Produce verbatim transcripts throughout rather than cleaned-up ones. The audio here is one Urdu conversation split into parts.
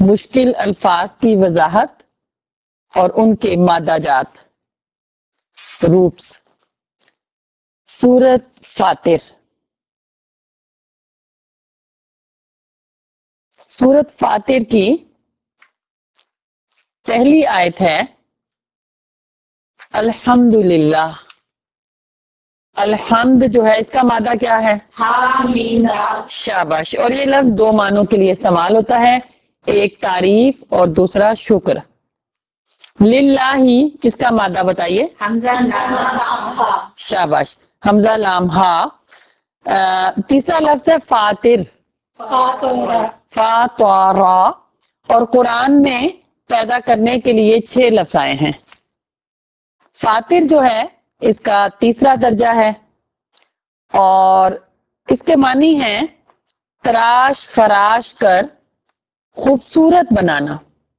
مشکل الفاظ کی وضاحت اور ان کے مادہ جات روٹس. سورت فاطر. سورت فاطر کی پہلی آیت ہے الحمدللہ. الحمد جو ہے اس کا مادہ کیا ہے؟ حامد. شاباش. اور یہ لفظ دو معنوں کے لیے استعمال ہوتا ہے، ایک تعریف اور دوسرا شکر. للہ ہی اس کا مادہ بتائیے. حمزہ لام. شاباش. حمزہ لام ہا. تیسرا لفظ ہے فاطر. فاطرہ. اور قرآن میں پیدا کرنے کے لیے چھ لفظ آئے ہیں. فاطر جو ہے اس کا تیسرا درجہ ہے اور اس کے معنی ہیں تراش خراش کر خوبصورت بنانا.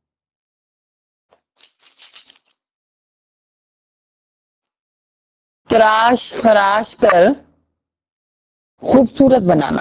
تراش خراش کر خوبصورت بنانا.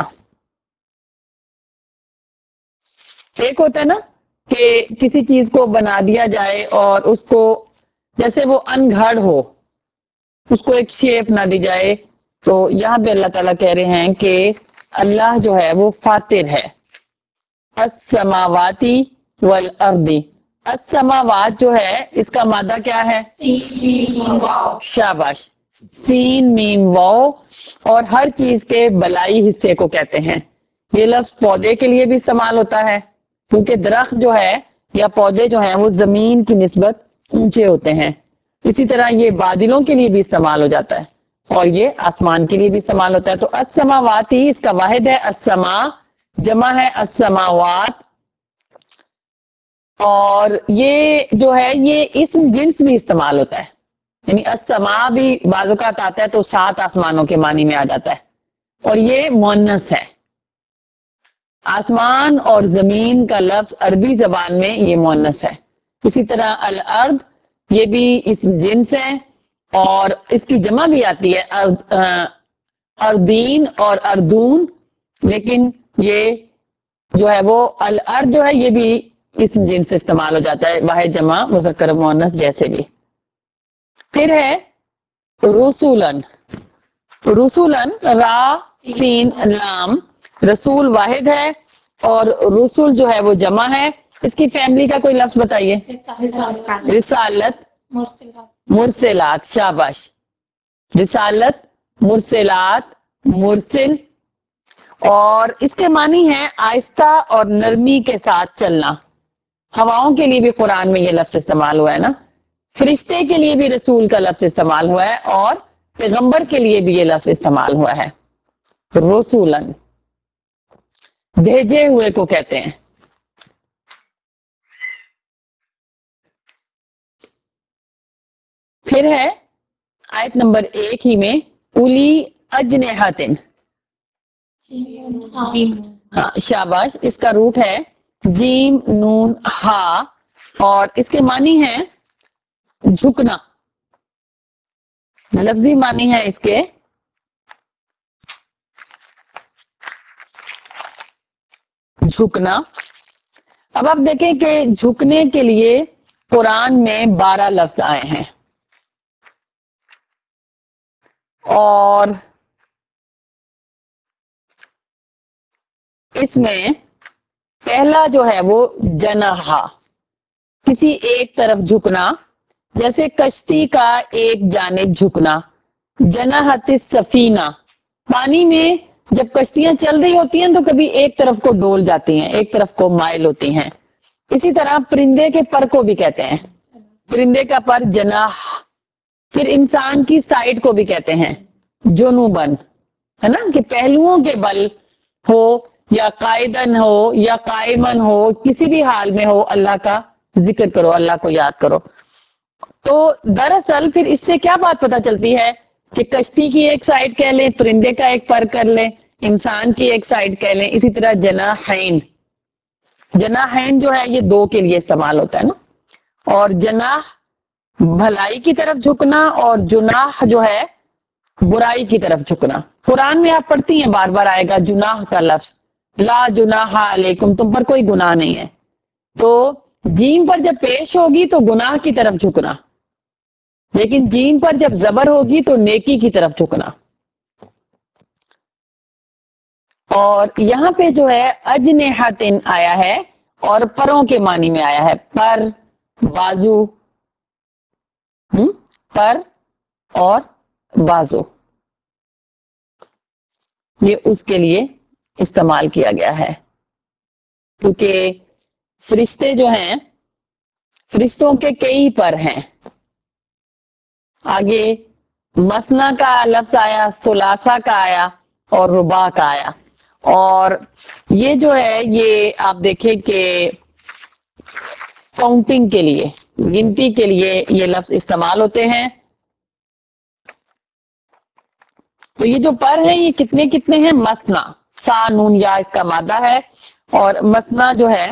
ایک ہوتا ہے نا کہ کسی چیز کو بنا دیا جائے اور اس کو جیسے وہ انگھڑ ہو، اس کو ایک شیپ نہ دی جائے. تو یہاں پہ اللہ تعالیٰ کہہ رہے ہیں کہ اللہ جو ہے وہ فاطر ہے. السماواتی والارضی. السماوات جو ہے اس کا مادہ کیا ہے؟ شاباش. سین میم واو. اور ہر چیز کے بلائی حصے کو کہتے ہیں. یہ لفظ پودے کے لیے بھی استعمال ہوتا ہے کیونکہ درخت جو ہے یا پودے جو ہیں وہ زمین کی نسبت اونچے ہوتے ہیں. اسی طرح یہ بادلوں کے لیے بھی استعمال ہو جاتا ہے اور یہ آسمان کے لیے بھی استعمال ہوتا ہے. تو السماواتی اس کا واحد ہے السما، جمع ہے السماوات. اور یہ جو ہے یہ اسم جنس بھی استعمال ہوتا ہے، یعنی السما بھی بعض اوقات آتا ہے تو سات آسمانوں کے معنی میں آ جاتا ہے اور یہ مؤنث ہے. آسمان اور زمین کا لفظ عربی زبان میں یہ مؤنث ہے. اسی طرح الارض یہ بھی اسم جنس ہے اور اس کی جمع بھی آتی ہے اردین اور اردون، لیکن یہ جو ہے وہ الارض جو ہے یہ بھی اسم جنس سے استعمال ہو جاتا ہے، واحد جمع مذکر مؤنث جیسے بھی. پھر ہے رسولن. رسولن را سین لام. رسول واحد ہے اور رسول جو ہے وہ جمع ہے. اس کی فیملی کا کوئی لفظ بتائیے. رسالت مرسلات. شاباش. رسالت مرسلات مرسل. اور اس کے معنی ہے آہستہ اور نرمی کے ساتھ چلنا. ہواؤں کے لیے بھی قرآن میں یہ لفظ استعمال ہوا ہے نا. فرشتے کے لیے بھی رسول کا لفظ استعمال ہوا ہے اور پیغمبر کے لیے بھی یہ لفظ استعمال ہوا ہے. رسولن بھیجے ہوئے کو کہتے ہیں. پھر ہے آیت نمبر ایک ہی میں اولی اجنحتن. ہاں شاباش. اس کا روٹ ہے جیم نون ہا اور اس کے معنی ہیں جھکنا. لفظی معنی ہے اس کے جھکنا. اب آپ دیکھیں کہ جھکنے کے لیے قرآن میں بارہ لفظ آئے ہیں اور اس میں پہلا جو ہے وہ جناح، کسی ایک طرف جھکنا، جیسے کشتی کا ایک جانب جھکنا. جناحت السفینہ، پانی میں جب کشتیاں چل رہی ہوتی ہیں تو کبھی ایک طرف کو ڈول جاتی ہیں، ایک طرف کو مائل ہوتی ہیں. اسی طرح پرندے کے پر کو بھی کہتے ہیں، پرندے کا پر جناح. پھر انسان کی سائڈ کو بھی کہتے ہیں جنوبن، ہے نا، کہ پہلوؤں کے بل ہو یا قائدن ہو یا قائمن ہو، کسی بھی حال میں ہو اللہ کا ذکر کرو، اللہ کو یاد کرو. تو دراصل پھر اس سے کیا بات پتہ چلتی ہے کہ کشتی کی ایک سائڈ کہہ لیں، پرندے کا ایک پر کر لیں، انسان کی ایک سائڈ کہہ لیں. اسی طرح جناحین، جناحین جو ہے یہ دو کے لیے استعمال ہوتا ہے نا. اور جناح بھلائی کی طرف جھکنا اور جناح جو ہے برائی کی طرف جھکنا. قرآن میں آپ پڑھتی ہیں بار بار آئے گا جناح کا لفظ، لا جناح علیکم، تم پر کوئی گناہ نہیں ہے. تو جیم پر جب پیش ہوگی تو گناہ کی طرف جھکنا، لیکن جیم پر جب زبر ہوگی تو نیکی کی طرف جھکنا. اور یہاں پہ جو ہے اجنحتن آیا ہے اور پروں کے معنی میں آیا ہے، پر، بازو، ہم؟ پر اور بازو، یہ اس کے لیے استعمال کیا گیا ہے، کیونکہ فرشتے جو ہیں فرشتوں کے کئی پر ہیں. آگے مثنا کا لفظ آیا، ثلاثہ کا آیا اور رباع کا آیا. اور یہ جو ہے یہ آپ دیکھیں کہ کاؤنٹنگ کے لیے، گنتی کے لیے یہ لفظ استعمال ہوتے ہیں. تو یہ جو پر ہیں یہ کتنے کتنے ہیں؟ مثنا، سا نون یا اس کا مادہ ہے، اور مثنا جو ہے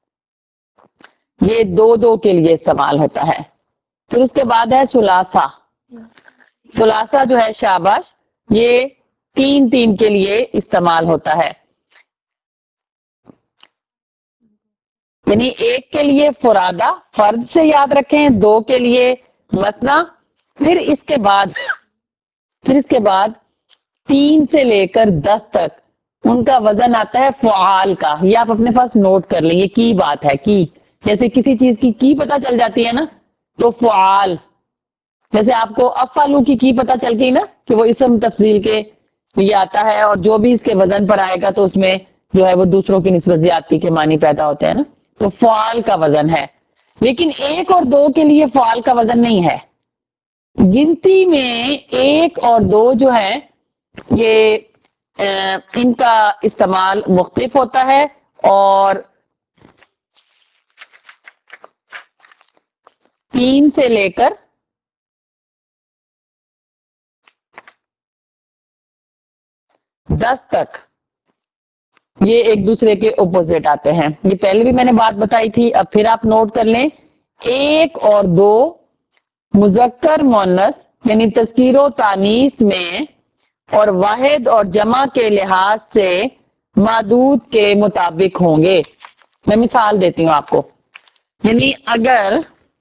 یہ دو دو کے لیے استعمال ہوتا ہے. پھر اس کے بعد ہے ثلاثہ. ثلاثہ جو ہے شاباش، یہ تین تین کے لیے استعمال ہوتا ہے، یعنی ایک کے لیے فرادہ، فرد سے یاد رکھیں، دو کے لیے مثنا، پھر اس کے بعد پھر اس کے بعد تین سے لے کر دس تک ان کا وزن آتا ہے فعال کا. یہ آپ اپنے پاس نوٹ کر لیں، یہ کی بات ہے. کی جیسے کسی چیز کی کی پتہ چل جاتی ہے نا، تو فعال، جیسے آپ کو افعلو کی کی پتہ چل گئی نا کہ وہ اسم تفضیل کے لیے آتا ہے، اور جو بھی اس کے وزن پر آئے گا تو اس میں جو ہے وہ دوسروں کی نسبت زیادتی کے معنی پیدا ہوتے ہیں نا، تو فعال کا وزن ہے. لیکن ایک اور دو کے لیے فعال کا وزن نہیں ہے. گنتی میں ایک اور دو جو ہے یہ ان کا استعمال مختلف ہوتا ہے، اور تین سے لے کر دس تک یہ ایک دوسرے کے اپوزٹ آتے ہیں. یہ پہلے بھی میں نے بات بتائی تھی، اب پھر آپ نوٹ کر لیں. ایک اور دو مذکر مؤنث یعنی تذکیر و تانیث میں اور واحد اور جمع کے لحاظ سے معدود کے مطابق ہوں گے. میں مثال دیتی ہوں آپ کو، یعنی اگر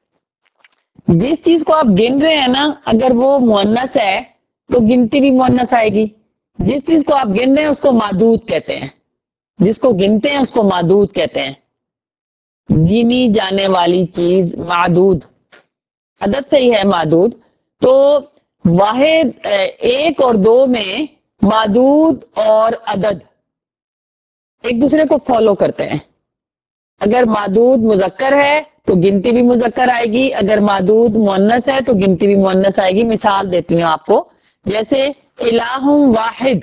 جس چیز کو آپ گن رہے ہیں نا، اگر وہ مؤنث ہے تو گنتی بھی مؤنث آئے گی. جس چیز کو آپ گن رہے ہیں اس کو معدود کہتے ہیں، جس کو گنتے ہیں اس کو معدود کہتے ہیں. گنی جانے والی چیز معدود، عدد سے ہی ہے معدود. تو واحد ایک اور دو میں معدود اور عدد ایک دوسرے کو فالو کرتے ہیں. اگر معدود مذکر ہے تو گنتی بھی مذکر آئے گی، اگر معدود مؤنث ہے تو گنتی بھی مؤنث آئے گی. مثال دیتی ہوں آپ کو، جیسے الہ واحد،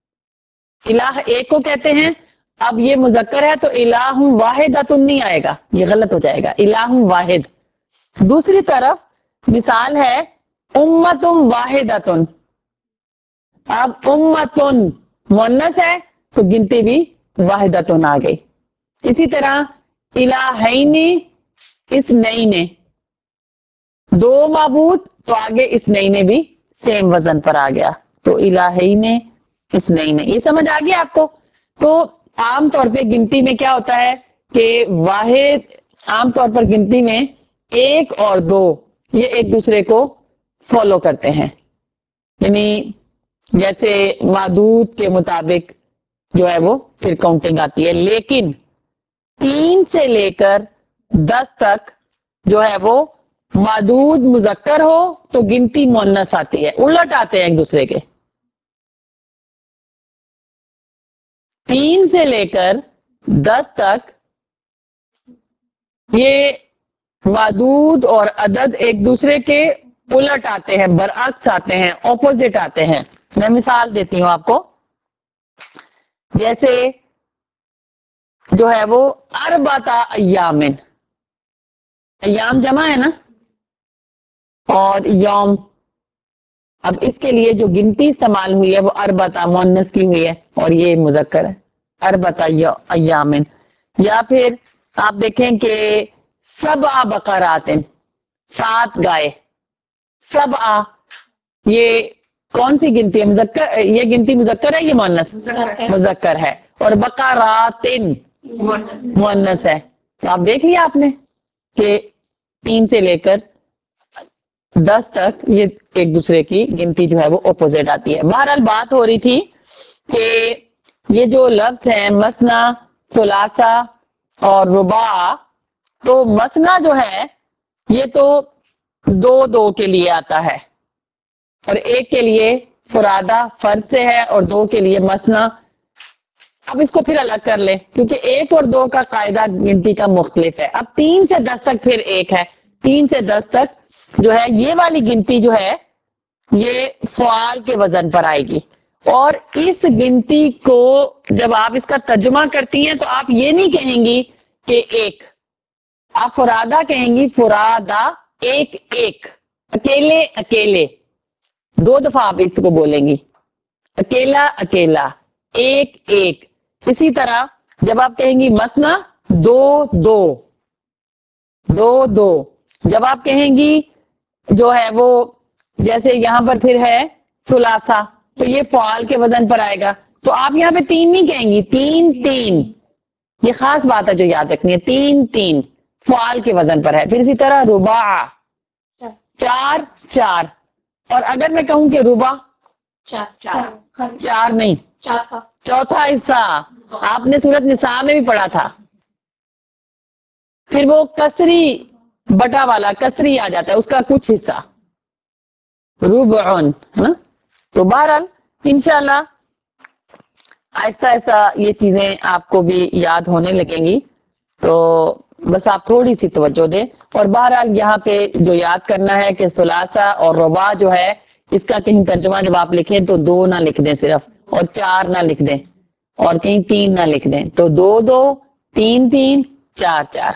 الہ ایک کو کہتے ہیں. اب یہ مذکر ہے تو الہ واحدۃ نہیں آئے گا، یہ غلط ہو جائے گا، الہ واحد. دوسری طرف مثال ہے امت واحدۃ، اب امت مؤنث ہے تو گنتی بھی واحدۃ آ گئی. اسی طرح الہین اثنین، دو معبود تو آگے اثنین بھی سیم وزن پر آ گیا، تو الہین اثنین. یہ سمجھ آ گیا آپ کو؟ تو عام طور پہ گنتی میں کیا ہوتا ہے کہ واحد، عام طور پر گنتی میں ایک اور دو یہ ایک دوسرے کو فالو کرتے ہیں، یعنی جیسے معدود کے مطابق جو ہے وہ پھر کاؤنٹنگ آتی ہے. لیکن تین سے لے کر دس تک جو ہے وہ معدود مذکر ہو تو گنتی مؤنث آتی ہے، الٹ آتے ہیں ایک دوسرے کے. تین سے لے کر دس تک یہ معدود اور عدد ایک دوسرے کے الٹ آتے ہیں، برعکس آتے ہیں، اپوزٹ آتے ہیں. میں مثال دیتی ہوں آپ کو، جیسے جو ہے وہ اربعۃ ایام، ایام جمع ہے نا، اور یوم، اب اس کے لیے جو گنتی استعمال ہوئی ہے وہ اربعۃ مؤنث کی ہوئی ہے اور یہ مذکر ہے، اربعۃ ایام. یا پھر آپ دیکھیں کہ سبع بقرات، سات گائے. سبع یہ کون سی گنتی ہے؟ مذکر، یہ گنتی مذکر ہے، یہ مؤنث مذکر ہے. اور بقرات مؤنث ہے. تو آپ دیکھ لیا آپ نے کہ تین سے لے کر دس تک یہ ایک دوسرے کی گنتی جو ہے وہ اپوزٹ آتی ہے. بہرحال بات ہو رہی تھی کہ یہ جو لفظ ہیں مثنا، ثلاثہ اور رباع، تو مثنا جو ہے یہ تو دو دو کے لیے آتا ہے اور ایک کے لیے فرادہ فرد سے ہے اور دو کے لیے مثنا. اب اس کو پھر الگ کر لیں کیونکہ ایک اور دو کا قاعدہ گنتی کا مختلف ہے. اب تین سے دس تک پھر ایک ہے. تین سے دس تک جو ہے یہ والی گنتی جو ہے یہ فعال کے وزن پر آئے گی اور اس گنتی کو جب آپ اس کا ترجمہ کرتی ہیں تو آپ یہ نہیں کہیں گی کہ ایک، آپ فرادہ کہیں گی، فرادہ ایک ایک، اکیلے اکیلے. دو دفعہ آپ اس کو بولیں گی، اکیلا اکیلا، ایک ایک. اسی طرح جب آپ کہیں گی مثنا، دو دو، دو دو. جب آپ کہیں گی جو ہے وہ جیسے یہاں پر پھر ہے ثلاثہ تو یہ فعال کے وزن پر آئے گا. تو آپ یہاں پہ تین نہیں کہیں گی، تین تین. یہ خاص بات ہے جو یاد رکھنی ہے، تین تین فعال کے وزن پر ہے. پھر اسی طرح رباع، چار چار. اور اگر میں کہوں کہ ربع، چار نہیں، چوتھا حصہ. آپ نے سورۃ نساء میں بھی پڑھا تھا. پھر وہ کسری بٹا والا کسری آ جاتا ہے، اس کا کچھ حصہ ربعن ہے نا. تو بہرحال انشاءاللہ آہستہ آہستہ یہ چیزیں آپ کو بھی یاد ہونے لگیں گی، تو بس آپ تھوڑی سی توجہ دیں. اور بہرحال یہاں پہ جو یاد کرنا ہے کہ ثلاثہ اور رباع جو ہے اس کا کہیں ترجمہ جب آپ لکھیں تو دو نہ لکھ دیں صرف، اور چار نہ لکھ دیں، اور کہیں تین نہ لکھ دیں. تو دو دو، تین تین، چار چار.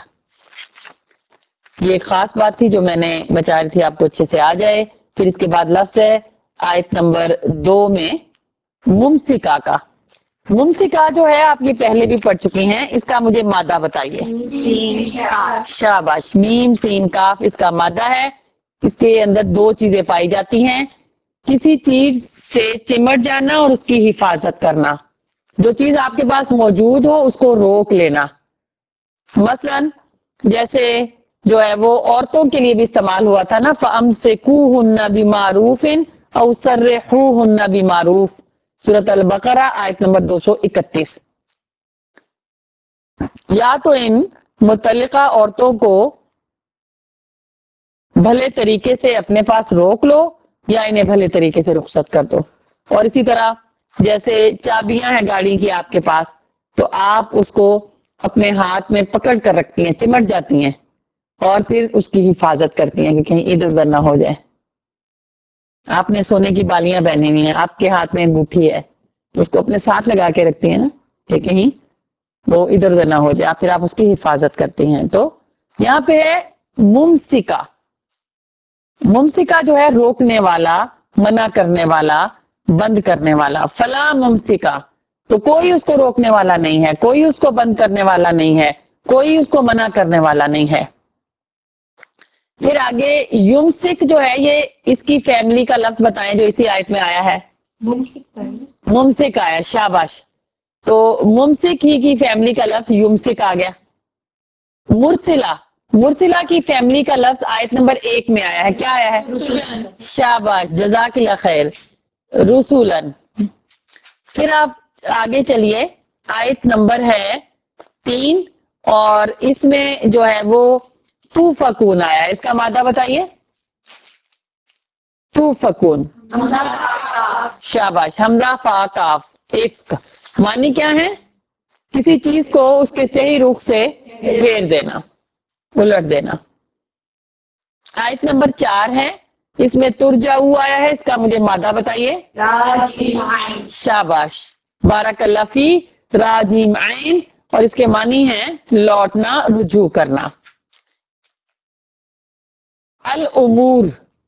یہ خاص بات تھی جو میں نے بچا رہی تھی آپ کو اچھے سے آ جائے. پھر اس کے بعد لفظ ہے آیت نمبر دو میں ممسکا کا. ممسکا جو ہے آپ یہ پہلے بھی پڑھ چکی ہیں، اس کا مجھے مادہ بتائیے. شاباش، میم سین کاف اس کا مادہ ہے. اس کے اندر دو چیزیں پائی جاتی ہیں، کسی چیز سے چمٹ جانا اور اس کی حفاظت کرنا. جو چیز آپ کے پاس موجود ہو اس کو روک لینا. مثلا جیسے جو ہے وہ عورتوں کے لیے بھی استعمال ہوا تھا نا، فَأَمْسِكُوهُنَّ بِمَعْرُوفٍ أَوْ سَرِّحُوهُنَّ بِمَعْرُوف، سورۃ البقرہ آیت نمبر دو سو اکتیس. یا تو ان متعلقہ عورتوں کو بھلے طریقے سے اپنے پاس روک لو یا انہیں بھلے طریقے سے رخصت کر دو. اور اسی طرح جیسے چابیاں ہیں گاڑی کی آپ کے پاس، تو آپ اس کو اپنے ہاتھ میں پکڑ کر رکھتی ہیں، چمٹ جاتی ہیں اور پھر اس کی حفاظت کرتی ہیں کہ کہیں ادھر ادھر نہ ہو جائے. آپ نے سونے کی بالیاں پہنی ہوئی ہیں، آپ کے ہاتھ میں انگوٹھی ہے، اس کو اپنے ساتھ لگا کے رکھتی ہیں نا کہ کہیں وہ ادھر ادھر نہ ہو جائے، پھر آپ اس کی حفاظت کرتی ہیں. تو یہاں پہ ہے ممسکا. ممسکا جو ہے روکنے والا، منع کرنے والا، بند کرنے والا. فلا ممسکا، تو کوئی اس کو روکنے والا نہیں ہے، کوئی اس کو بند کرنے والا نہیں ہے، کوئی اس کو منع کرنے والا نہیں ہے. پھر آگے یمسک جو ہے یہ اس کی فیملی کا لفظ بتائیں جو اسی آیت میں آیا ہے. ممسک آیا، شاباش. تو ممسک ہی کی فیملی کا لفظ یمسک آ گیا. مرسلہ، مرسلہ کی فیملی کا لفظ آیت نمبر ایک میں آیا ہے. کیا آیا ہے؟ شاباش، جزاک اللہ خیر، رسولن. پھر آپ آگے چلیے، آیت نمبر ہے تین اور اس میں جو ہے وہ تو فکون آیا ہے. اس کا مادہ بتائیے. تو فکون، شاباش، حمزہ فا کاف ایک. معنی کیا ہے؟ کسی چیز کو اس کے صحیح رخ سے پھیر دینا، الٹ دینا. آیت نمبر چار ہے، اس میں ترجع آیا ہے. اس کا مجھے مادہ بتائیے. شاباش، بارک اللہ فی، راجعین، اور اس کے معنی ہیں لوٹنا، رجوع کرنا. الامور،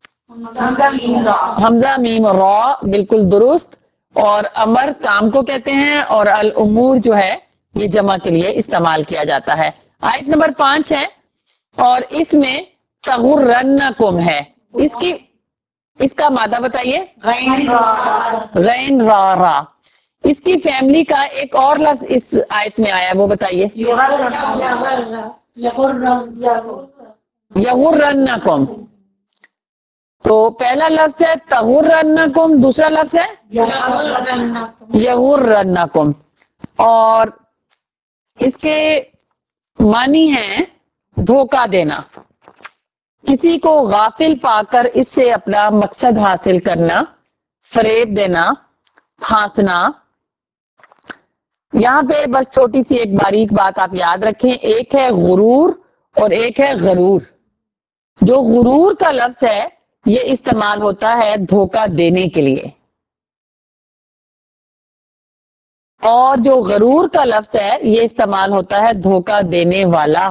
حمزہ میم را، بالکل درست. اور امر کام کو کہتے ہیں اور الامور جو ہے یہ جمع کے لیے استعمال کیا جاتا ہے. آیت نمبر پانچ ہے اور اس میں تغرنکم ہے. اس کی اس کا مادہ بتائیے. غین را را. اس کی فیملی کا ایک اور لفظ اس آیت میں آیا ہے، وہ بتائیے. یغرنکم، تو پہلا لفظ ہے تغرنکم، دوسرا لفظ ہے یغرنکم، اور اس کے معنی ہے دھوکہ دینا، کسی کو غافل پا کر اس سے اپنا مقصد حاصل کرنا، فریب دینا، پھانسنا۔ یہاں پہ بس چھوٹی سی ایک باریک بات آپ یاد رکھیں، ایک ہے غرور اور ایک ہے غرور۔ جو غرور کا لفظ ہے یہ استعمال ہوتا ہے دھوکہ دینے کے لیے، اور جو غرور کا لفظ ہے یہ استعمال ہوتا ہے دھوکہ دینے والا۔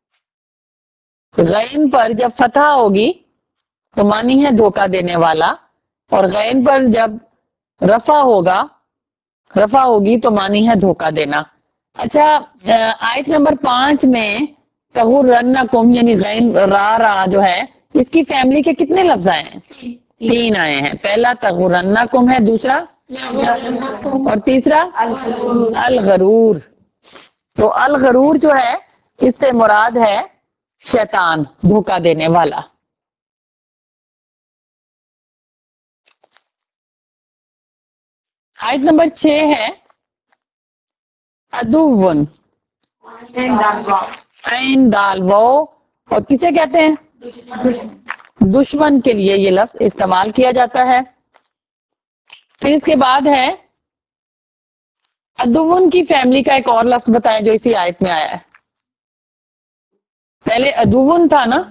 غین پر جب فتح ہوگی تو معنی ہے دھوکہ دینے والا، اور غین پر جب رفع ہوگا رفع ہوگی تو معنی ہے دھوکہ دینا۔ اچھا، آیت نمبر پانچ میں تغرنکم یعنی غین را را جو ہے، اس کی فیملی کے کتنے لفظ آئے ہیں؟ تین آئے ہیں۔ پہلا تغرنکم ہے، دوسرا اور تیسرا الغرور۔ تو الغرور جو ہے اس سے مراد ہے شیطان، دھوکہ دینے والا۔ آیت نمبر چھ ہے ادون، عین دال وہ، اور کسے کہتے ہیں؟ دشمن کے لیے یہ لفظ استعمال کیا جاتا ہے۔ پھر اس کے بعد ہے ادون کی فیملی کا ایک اور لفظ بتائیں جو اسی آیت میں آیا ہے۔ پہلے ادون تھا نا،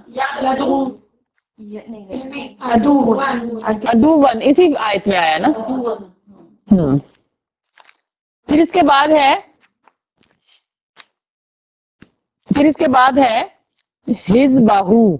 ادون اسی آیت میں آیا نا۔ ہم پھر اس کے بعد ہے پھر اس کے بعد ہے حزبہ،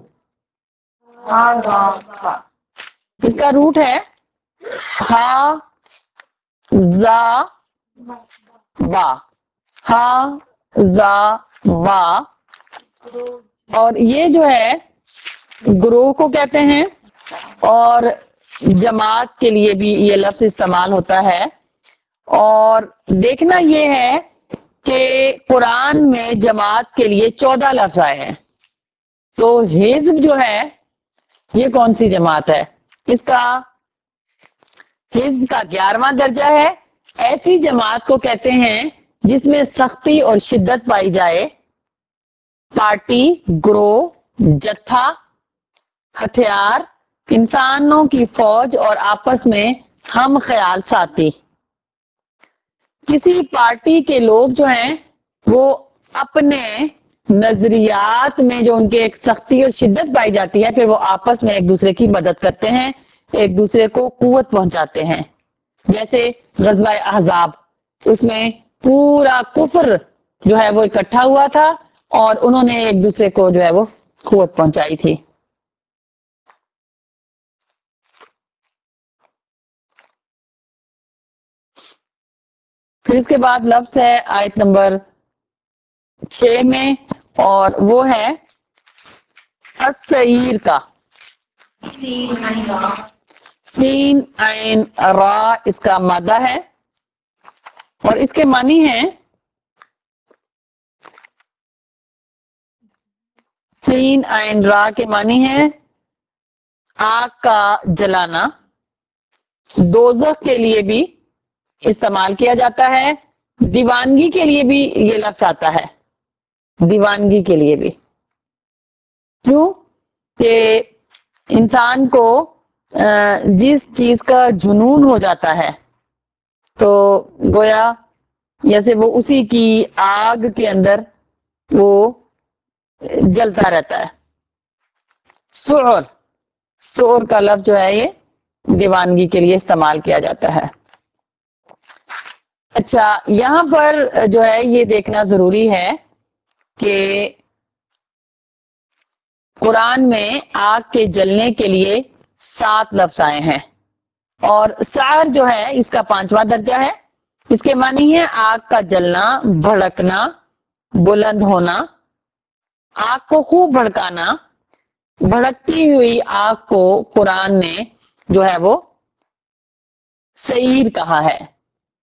اس کا روٹ ہے ہا زا با، ہا زا با، اور یہ جو ہے گروہ کو کہتے ہیں، اور جماعت کے لیے بھی یہ لفظ استعمال ہوتا ہے۔ اور دیکھنا یہ ہے کہ قرآن میں جماعت کے لیے چودہ لفظ آئے ہیں، تو حزب جو ہے یہ کون سی جماعت ہے؟ اس کا حزب کا گیارہواں درجہ ہے۔ ایسی جماعت کو کہتے ہیں جس میں سختی اور شدت پائی جائے، پارٹی، گروہ، جتھا، ہتھیار، انسانوں کی فوج اور آپس میں ہم خیال ساتھی۔ کسی پارٹی کے لوگ جو ہیں وہ اپنے نظریات میں جو ان کے ایک سختی اور شدت پائی جاتی ہے، پھر وہ آپس میں ایک دوسرے کی مدد کرتے ہیں، ایک دوسرے کو قوت پہنچاتے ہیں۔ جیسے غزوہ احزاب، اس میں پورا کفر جو ہے وہ اکٹھا ہوا تھا اور انہوں نے ایک دوسرے کو جو ہے وہ قوت پہنچائی تھی۔ پھر اس کے بعد لفظ ہے آیت نمبر چھ میں، اور وہ ہے السعیر کا، سین عین را اس کا مادہ ہے، اور اس کے معنی ہے سین عین را کے معنی ہے آگ کا جلانا۔ دوزخ کے لیے بھی استعمال کیا جاتا ہے، دیوانگی کے لیے بھی یہ لفظ آتا ہے، دیوانگی کے لیے بھی۔ کیوں کہ انسان کو جس چیز کا جنون ہو جاتا ہے تو گویا جیسے وہ اسی کی آگ کے اندر وہ جلتا رہتا ہے۔ سعر، سعر کا لفظ جو ہے یہ دیوانگی کے لیے استعمال کیا جاتا ہے۔ اچھا، یہاں پر جو ہے یہ دیکھنا ضروری ہے کہ قرآن میں آگ کے جلنے کے لیے سات لفظ آئے ہیں، اور سعر جو ہے اس کا پانچواں درجہ ہے۔ اس کے معنی ہے آگ کا جلنا، بھڑکنا، بلند ہونا، آگ کو خوب بھڑکانا۔ بھڑکتی ہوئی آگ کو قرآن نے جو ہے وہ سعیر کہا ہے۔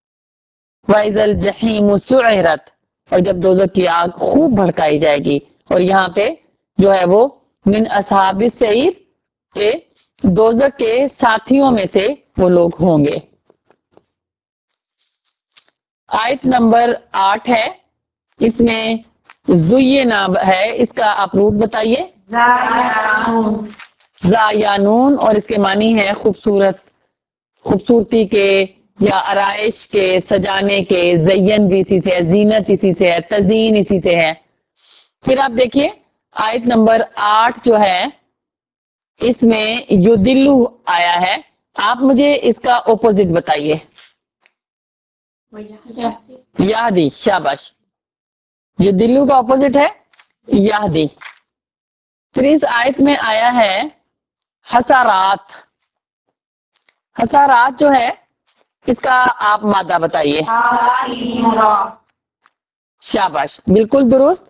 وَإِذَا الْجَحِيمُ سُعِّرَتْ، اور جب دوزخ کی آگ خوب بھڑکائی جائے گی، اور یہاں پہ جو ہے وہ من اصحاب السعیر کے دوزخ کے ساتھیوں میں سے وہ لوگ ہوں گے. آیت نمبر آٹھ ہے, اس میں زینا ہے, اس کا آپ روٹ بتائیے. زایانون, اور اس کے معنی ہے خوبصورت, خوبصورتی کے یا آرائش کے, سجانے کے. زین بھی اسی سے ہے, زینت اسی سے ہے, تزئین اسی سے ہے. پھر آپ دیکھیے آیت نمبر آٹھ جو ہے اس میں یدلو آیا ہے, آپ مجھے اس کا اپوزٹ بتائیے. یہدی, شاباش. یدلو کا اپوزٹ ہے یہدی. پھر اس آیت میں آیا ہے حسرات. حسرات جو ہے اس کا آپ مادہ بتائیے. شاباش, بالکل درست.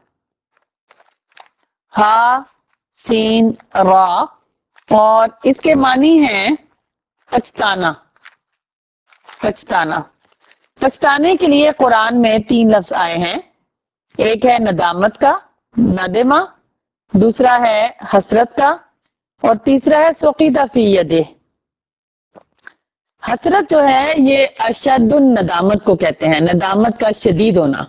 ہا سین را, اور اس کے معنی ہیں پچھتانا. پچھتانا پچھتانے کے لیے قرآن میں تین لفظ آئے ہیں. ایک ہے ندامت کا, ندمہ. دوسرا ہے حسرت کا, اور تیسرا ہے سقیدہ فی یدہ. حسرت جو ہے یہ اشد الندامت کو کہتے ہیں, ندامت کا شدید ہونا,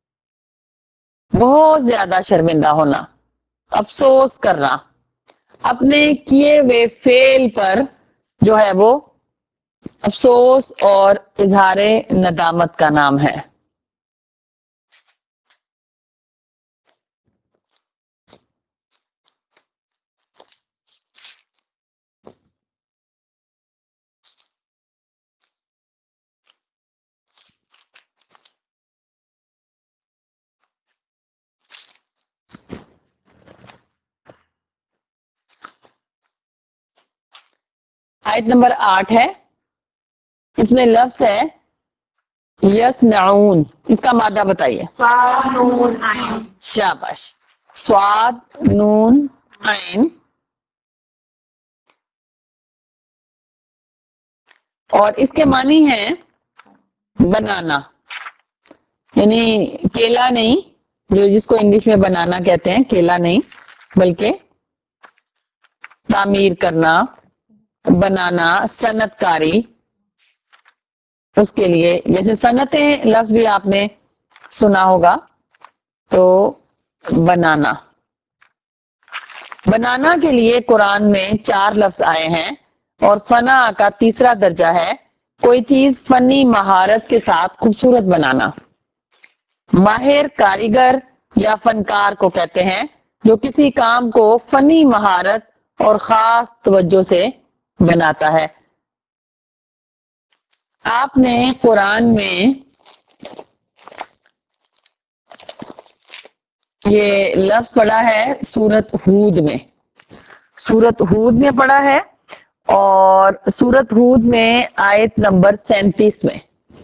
بہت زیادہ شرمندہ ہونا, افسوس کرنا, اپنے کیے ہوئے فعل پر جو ہے وہ افسوس اور اظہار ندامت کا نام ہے. آیت نمبر آٹھ ہے, اس میں لفظ ہے یسنعون. اس کا مادہ بتائیے. شاباش. سواد نون عین, اور اس کے معنی ہے بنانا, یعنی کیلا نہیں, جو جس کو انگلش میں بنانا کہتے ہیں, کیلا نہیں بلکہ تعمیر کرنا, بنانا, صنعت کاری. اس کے لیے جیسے صنعتیں لفظ بھی آپ نے سنا ہوگا, تو بنانا. بنانا کے لیے قرآن میں چار لفظ آئے ہیں, اور فنا کا تیسرا درجہ ہے کوئی چیز فنی مہارت کے ساتھ خوبصورت بنانا. ماہر کاریگر یا فنکار کو کہتے ہیں جو کسی کام کو فنی مہارت اور خاص توجہ سے بناتا ہے. آپ نے قرآن میں یہ لفظ پڑھا ہے سورت ہود میں, سورت ہود میں پڑھا ہے, اور سورت ہود میں آیت نمبر سینتیس میں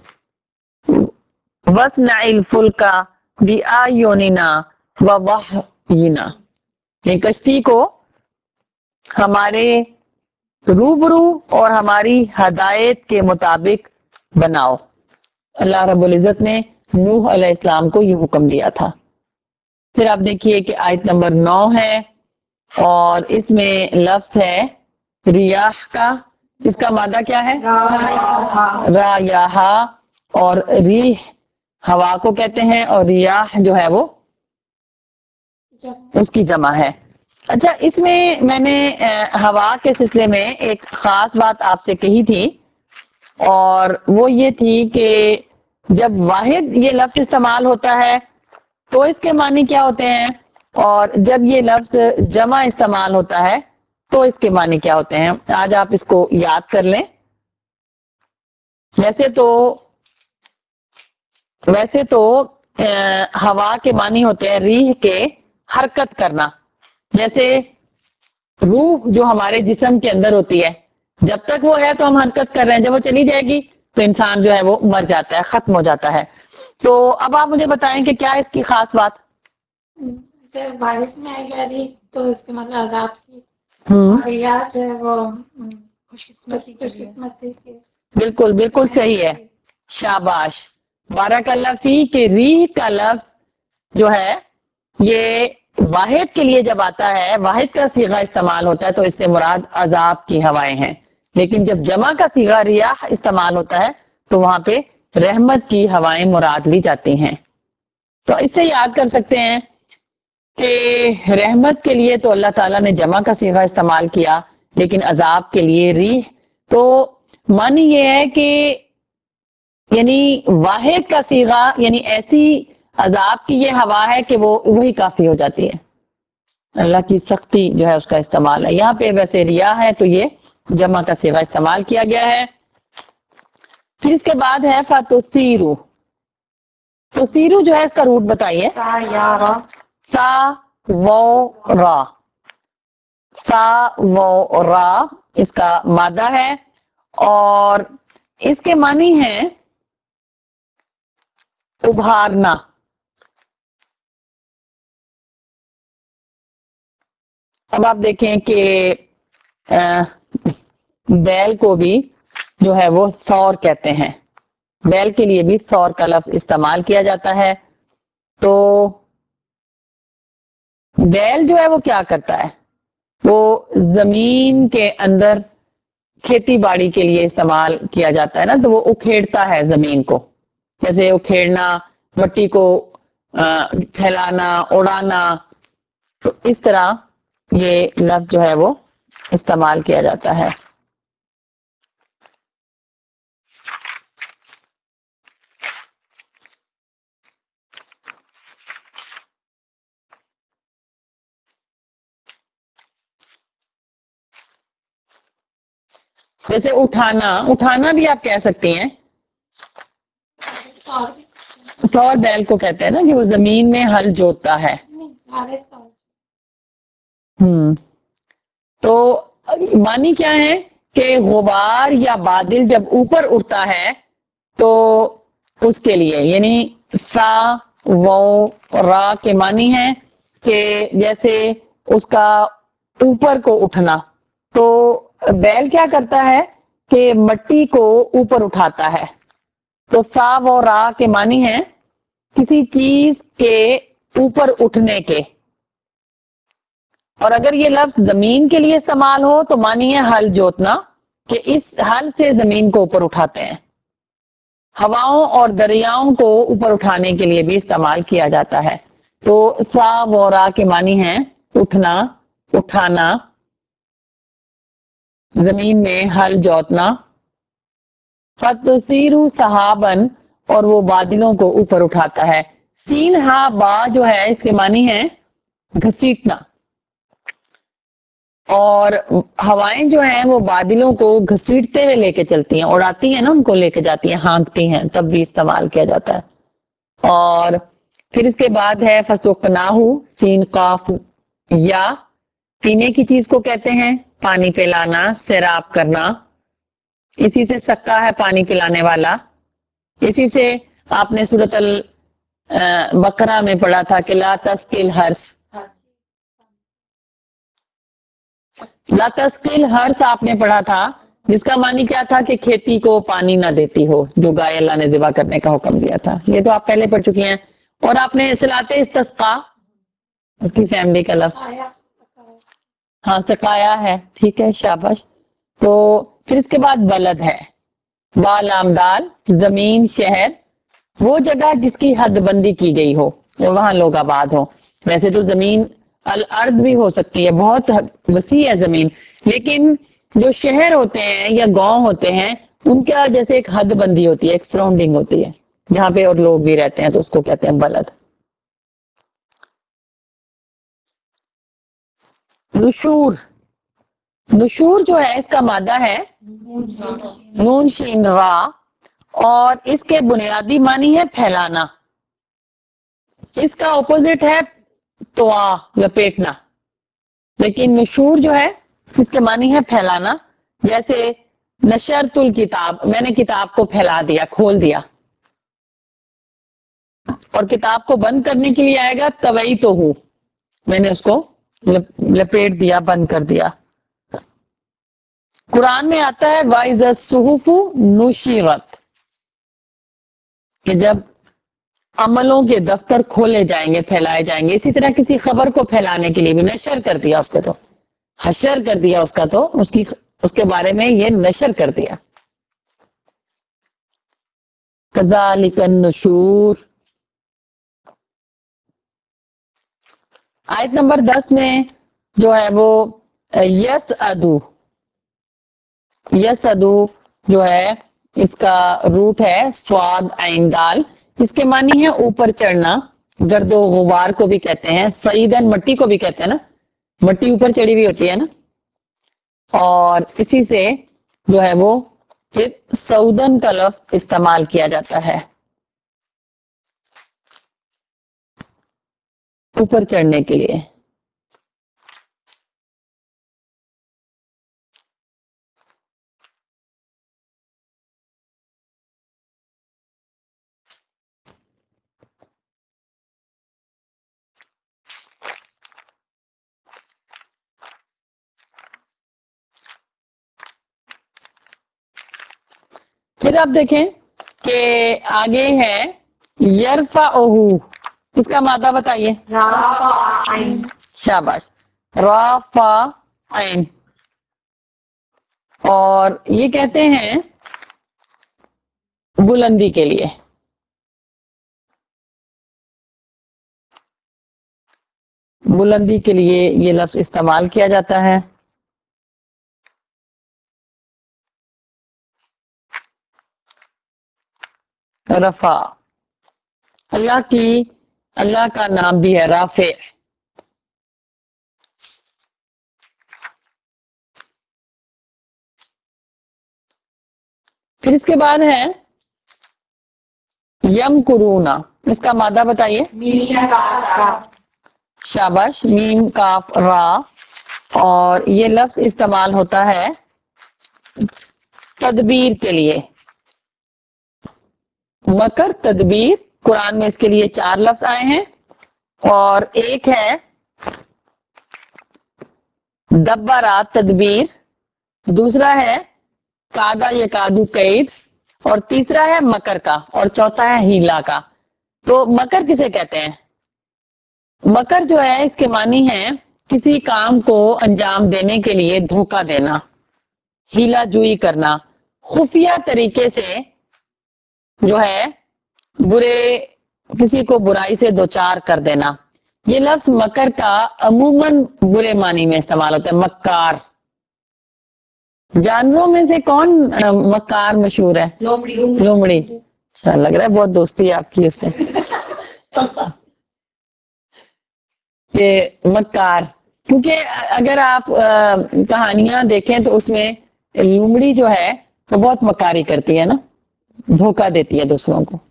وَاصْنَعِ الْفُلْكَ بِأَعْيُنِنَا وَوَحْيِنَا, یہ کشتی کو ہمارے روبرو اور ہماری ہدایت کے مطابق بناؤ. اللہ رب العزت نے نوح علیہ السلام کو یہ حکم دیا تھا. پھر آپ دیکھیے کہ آیت نمبر نو ہے, اور اس میں لفظ ہے ریاح کا. اس کا مادہ کیا ہے؟ ریاح, اور ریح ہوا کو کہتے ہیں, اور ریاح جو ہے وہ اس کی جمع ہے. اچھا, اس میں میں نے ہوا کے سلسلے میں ایک خاص بات آپ سے کہی تھی, اور وہ یہ تھی کہ جب واحد یہ لفظ استعمال ہوتا ہے تو اس کے معنی کیا ہوتے ہیں, اور جب یہ لفظ جمع استعمال ہوتا ہے تو اس کے معنی کیا ہوتے ہیں. آج آپ اس کو یاد کر لیں. ویسے تو ویسے تو ہوا کے معنی ہوتے ہیں ریح کے حرکت کرنا. جیسے روح جو ہمارے جسم کے اندر ہوتی ہے, جب تک وہ ہے تو ہم حرکت کر رہے ہیں, جب وہ چلی جائے گی تو انسان جو ہے وہ مر جاتا ہے, ختم ہو جاتا ہے. تو اب آپ مجھے بتائیں کہ کیا اس کی خاص بات؟ بارش میں آئے گا ری تو اس کے مطلب عذاب کی, ہوں, اور یاد جو ہے وہ خوش قسمتی کی. بالکل بالکل صحیح ہے. شاباش, بارک اللہ فی. کہ ریح کا لفظ جو ہے یہ واحد کے لیے جب آتا ہے، واحد کا صیغہ استعمال ہوتا ہے تو اس سے مراد عذاب کی ہوائیں ہیں، لیکن جب جمع کا صیغہ ریاح استعمال ہوتا ہے تو وہاں پہ رحمت کی ہوائیں مراد لی جاتی ہیں۔ تو اس سے یاد کر سکتے ہیں کہ رحمت کے لیے تو اللہ تعالیٰ نے جمع کا صیغہ استعمال کیا، لیکن عذاب کے لیے ریح۔ تو معنی یہ ہے کہ یعنی واحد کا صیغہ یعنی ایسی عذاب کی یہ ہوا ہے کہ وہ وہی کافی ہو جاتی ہے، اللہ کی سختی جو ہے اس کا استعمال ہے۔ یہاں پہ ویسے ریاح ہے تو یہ جمع کا صیغہ استعمال کیا گیا ہے۔ پھر اس کے بعد ہے فتثیرو۔ تثیرو جو ہے اس کا روٹ بتائیے۔ تا یا را سا و را، سا و را اس کا مادہ ہے اور اس کے معنی ہیں ابھارنا۔ اب آپ دیکھیں کہ بیل کو بھی جو ہے وہ ثور کہتے ہیں، بیل کے لیے بھی ثور کا لفظ استعمال کیا جاتا ہے۔ تو بیل جو ہے وہ کیا کرتا ہے، وہ زمین کے اندر کھیتی باڑی کے لیے استعمال کیا جاتا ہے نا، تو وہ اکھیڑتا ہے زمین کو، جیسے اکھیڑنا، مٹی کو پھیلانا، اڑانا، تو اس طرح یہ لفظ جو ہے وہ استعمال کیا جاتا ہے۔ جیسے اٹھانا، اٹھانا بھی آپ کہہ سکتی ہیں، اور ثور بیل کو کہتے ہیں نا کہ وہ زمین میں ہل جوتتا ہے۔ نہیں ہم تو معنی کیا ہے کہ غبار یا بادل جب اوپر اڑتا ہے تو اس کے لیے یعنی سا و را کے معنی ہے کہ جیسے اس کا اوپر کو اٹھنا، تو بیل کیا کرتا ہے کہ مٹی کو اوپر اٹھاتا ہے۔ تو سا و را کے معنی ہے کسی چیز کے اوپر اٹھنے کے، اور اگر یہ لفظ زمین کے لیے استعمال ہو تو معنی ہے ہل جوتنا، کہ اس ہل سے زمین کو اوپر اٹھاتے ہیں۔ ہواؤں اور دریاؤں کو اوپر اٹھانے کے لیے بھی استعمال کیا جاتا ہے۔ تو سا و را کے معنی ہیں اٹھنا، اٹھانا، زمین میں ہل جوتنا۔ فَتُثِيرُ سَحَابًا، اور وہ بادلوں کو اوپر اٹھاتا ہے۔ سین ہا با جو ہے اس کے معنی ہے گھسیٹنا، اور ہوائیں جو ہیں وہ بادلوں کو گھسیٹتے ہوئے لے کے چلتی ہیں، اڑاتی ہیں نا، ان کو لے کے جاتی ہیں، ہانکتی ہیں، تب بھی استعمال کیا جاتا ہے۔ اور پھر اس کے بعد ہے فَسُقْنَاهُ، سین قاف یا، پینے کی چیز کو کہتے ہیں پانی پلانا، سیراب کرنا، اسی سے سکا ہے پانی پلانے والا۔ اسی سے آپ نے سورۃ البقرہ میں پڑھا تھا کہ لا تسقی الحرث، لا تسقی الحرث آپ نے پڑھا تھا، جس کا معنی کیا تھا کہ کھیتی کو پانی نہ دیتی ہو، جو گائے اللہ نے ذبح کرنے کا حکم دیا تھا۔ یہ تو آپ پہلے پڑھ چکی ہیں۔ اور آپ نے صلاۃ استسقاء، اس کی فیملی کا لفظ، ہاں سقایا ہے، ٹھیک ہے، شاباش۔ تو پھر اس کے بعد بلد ہے، بالام دال، زمین، شہر، وہ جگہ جس کی حد بندی کی گئی ہو اور وہاں لوگ آباد ہوں۔ ویسے تو زمین الارض بھی ہو سکتی ہے، بہت وسیع ہے زمین، لیکن جو شہر ہوتے ہیں یا گاؤں ہوتے ہیں ان کا جیسے ایک حد بندی ہوتی ہے، ایک سراؤنڈنگ ہوتی ہے جہاں پہ اور لوگ بھی رہتے ہیں، تو اس کو کہتے ہیں بلد۔ نشور، نشور جو ہے اس کا مادہ ہے نون شین را، اور اس کے بنیادی معنی ہے پھیلانا۔ اس کا اپوزٹ ہے توا، لپیٹنا، لیکن نشور جو ہے اس کے معنی ہے پھیلانا۔ جیسے نشرت الکتاب، میں نے کتاب کو پھیلا دیا، کھول دیا، اور کتاب کو بند کرنے کے لیے آئے گا توئی تو ہوں، میں نے اس کو لپیٹ دیا، بند کر دیا۔ قرآن میں آتا ہے وَإِذَا الصُّحُفُ نُشِرَتْ، کہ جب عملوں کے دفتر کھولے جائیں گے، پھیلائے جائیں گے. اسی طرح کسی خبر کو پھیلانے کے لیے بھی نشر کر دیا اس کو، تو حشر کر دیا اس کا، تو اس کی اس کے بارے میں یہ نشر کر دیا. کذالک النشور. آیت نمبر دس میں جو ہے وہ یس ادو یس ادو جو ہے اس کا روٹ ہے سواد عین دال. اس کے معنی ہے اوپر چڑھنا. گرد و غبار کو بھی کہتے ہیں، سعیدن مٹی کو بھی کہتے ہیں نا، مٹی اوپر چڑھی ہوئی ہوتی ہے نا. اور اسی سے جو ہے وہ پھر سعودن کا لفظ استعمال کیا جاتا ہے اوپر چڑھنے کے لیے. پھر آپ دیکھیں کہ آگے ہے یرفعہ. اس کا مادہ بتائیے. شاباش. رافع عین. اور یہ کہتے ہیں بلندی کے لیے. بلندی کے لیے یہ لفظ استعمال کیا جاتا ہے. رفع. اللہ کی اللہ کا نام بھی ہے رافع. پھر اس کے بعد ہے یم کرونا. اس کا مادہ بتائیے. شاباش. میم کاف را. اور یہ لفظ استعمال ہوتا ہے تدبیر کے لیے. مکر تدبیر. قرآن میں اس کے لیے چار لفظ آئے ہیں، اور ایک ہے دبرات تدبیر، دوسرا ہے کادا یکادو قید، اور تیسرا ہے مکر کا، اور چوتھا ہے ہیلا کا. تو مکر کسے کہتے ہیں؟ مکر جو ہے اس کے معنی ہے کسی کام کو انجام دینے کے لیے دھوکہ دینا، ہیلا جوئی کرنا، خفیہ طریقے سے جو ہے برے کسی کو برائی سے دوچار کر دینا. یہ لفظ مکر کا عموماً برے معنی میں استعمال ہوتا ہے. مکار. جانوروں میں سے کون مکار مشہور ہے؟ لومڑی. لومڑی. اچھا لگ رہا ہے بہت دوستی ہے آپ کی اس سے. کہ مکار، کیونکہ اگر آپ کہانیاں دیکھیں تو اس میں لومڑی جو ہے وہ بہت مکاری کرتی ہے نا، دھوکہ دیتی ہے دوسروں کو.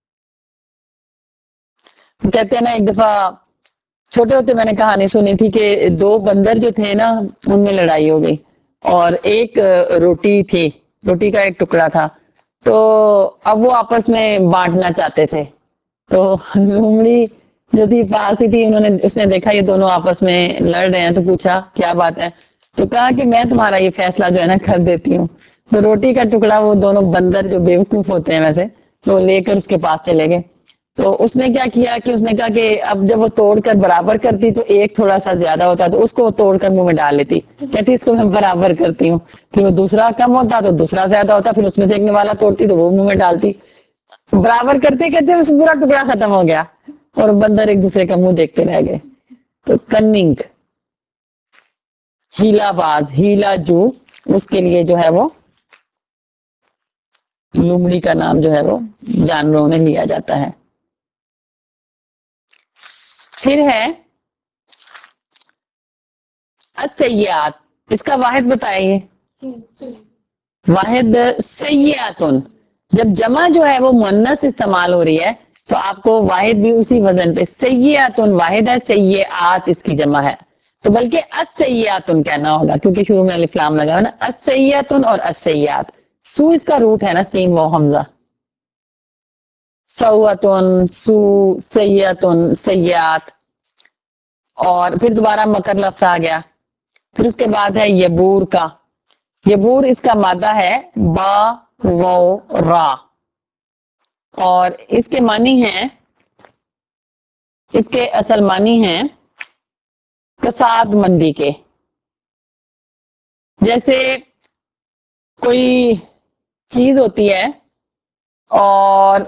کہتے ہیں نا ایک دفعہ چھوٹے ہوتے میں نے کہانی سنی تھی کہ دو بندر جو تھے نا ان میں لڑائی ہو گئی، اور ایک روٹی تھی، روٹی کا ایک ٹکڑا تھا، تو اب وہ آپس میں بانٹنا چاہتے تھے. تو لومڑی جو تھی پاس ہی تھی، انہوں نے اس نے دیکھا یہ دونوں آپس میں لڑ رہے ہیں، تو پوچھا کیا بات ہے؟ تو کہا کہ میں تمہارا یہ فیصلہ جو ہے نا کر دیتی ہوں. تو روٹی کا ٹکڑا وہ دونوں بندر جو بیوقوف ہوتے ہیں ویسے، تو لے کر اس کے پاس چلے گئے. تو اس نے کیا کیا کہ اس نے کہا کہ اب جب وہ توڑ کر برابر کرتی تو ایک تھوڑا سا زیادہ ہوتا، تو اس کو وہ توڑ کر منہ میں ڈال لیتی، کہتی اس کو میں برابر کرتی ہوں. پھر وہ دوسرا کم ہوتا تو دوسرا زیادہ ہوتا، پھر اس میں دیکھنے والا توڑتی تو وہ منہ میں ڈالتی. برابر کرتے کرتے اس پورا ٹکڑا ختم ہو گیا، اور بندر ایک دوسرے کا منہ دیکھتے رہ گئے. تو کننگ، ہیلا باز، ہیلا جو، اس کے لیے جو ہے وہ لومڑی کا نام جو ہے وہ جانوروں میں لیا جاتا ہے. پھر ہے السیئات. اس کا واحد بتائیے. واحد سیئاتن. جب جمع جو ہے وہ مؤنث استعمال ہو رہی ہے تو آپ کو واحد بھی اسی وزن پہ. سیئاتن واحد ہے، سیئات اس کی جمع ہے، تو بلکہ السیئاتن کہنا ہوگا کیونکہ شروع میں الف لام لگا ہے نا. السیئاتن اور السیئات. سو اس کا روٹ ہے نا، سین و حمزہ. سواتن، سو، سیئاتن، سیئات. اور پھر دوبارہ مکر لفظ آ گیا. پھر اس کے بعد ہے یبور کا. یبور اس کا مادہ ہے با و را، اور اس کے معنی ہیں اس کے اصل معنی ہیں کساد مندی کے. جیسے کوئی چیز ہوتی ہے اور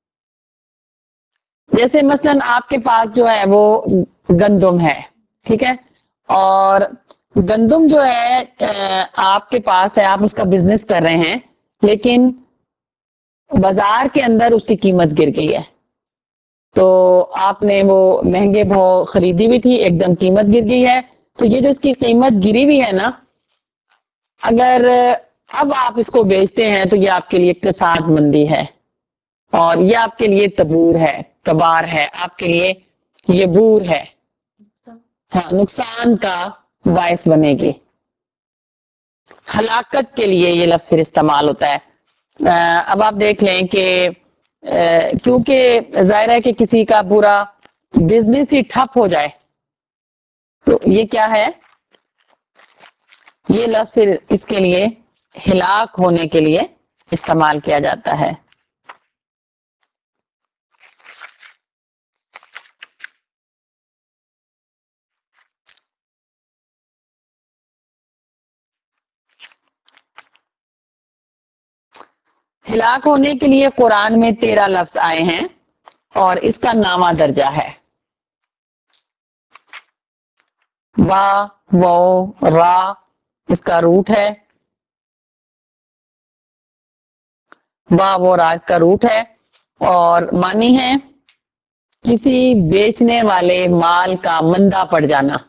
جیسے مثلا آپ کے پاس جو ہے وہ گندم ہے, ٹھیک ہے, اور گندم جو ہے آپ کے پاس ہے, آپ اس کا بزنس کر رہے ہیں, لیکن بازار کے اندر اس کی قیمت گر گئی ہے. تو آپ نے وہ مہنگے بھاؤ خریدی بھی تھی, ایک دم قیمت گر گئی ہے. تو یہ جو اس کی قیمت گری ہوئی ہے نا, اگر اب آپ اس کو بیچتے ہیں تو یہ آپ کے لیے کساد مندی ہے, اور یہ آپ کے لیے تبور ہے, کبار ہے, آپ کے لیے یہ بور ہے, ہاں, نقصان کا باعث بنے گی. ہلاکت کے لیے یہ لفظ پھر استعمال ہوتا ہے. اب آپ دیکھ لیں کہ کیونکہ ظاہر ہے کہ کسی کا پورا بزنس ہی ٹھپ ہو جائے, تو یہ کیا ہے, یہ لفظ پھر اس کے لیے ہلاک ہونے کے لیے استعمال کیا جاتا ہے. ہلاک ہونے کے لیے قرآن میں تیرہ لفظ آئے ہیں اور اس کا نامہ درجہ ہے. وا, وو, را اس کا روٹ ہے, وا, وو, را اس کا روٹ ہے, اور معنی ہے کسی بیچنے والے مال کا مندہ پڑ جانا,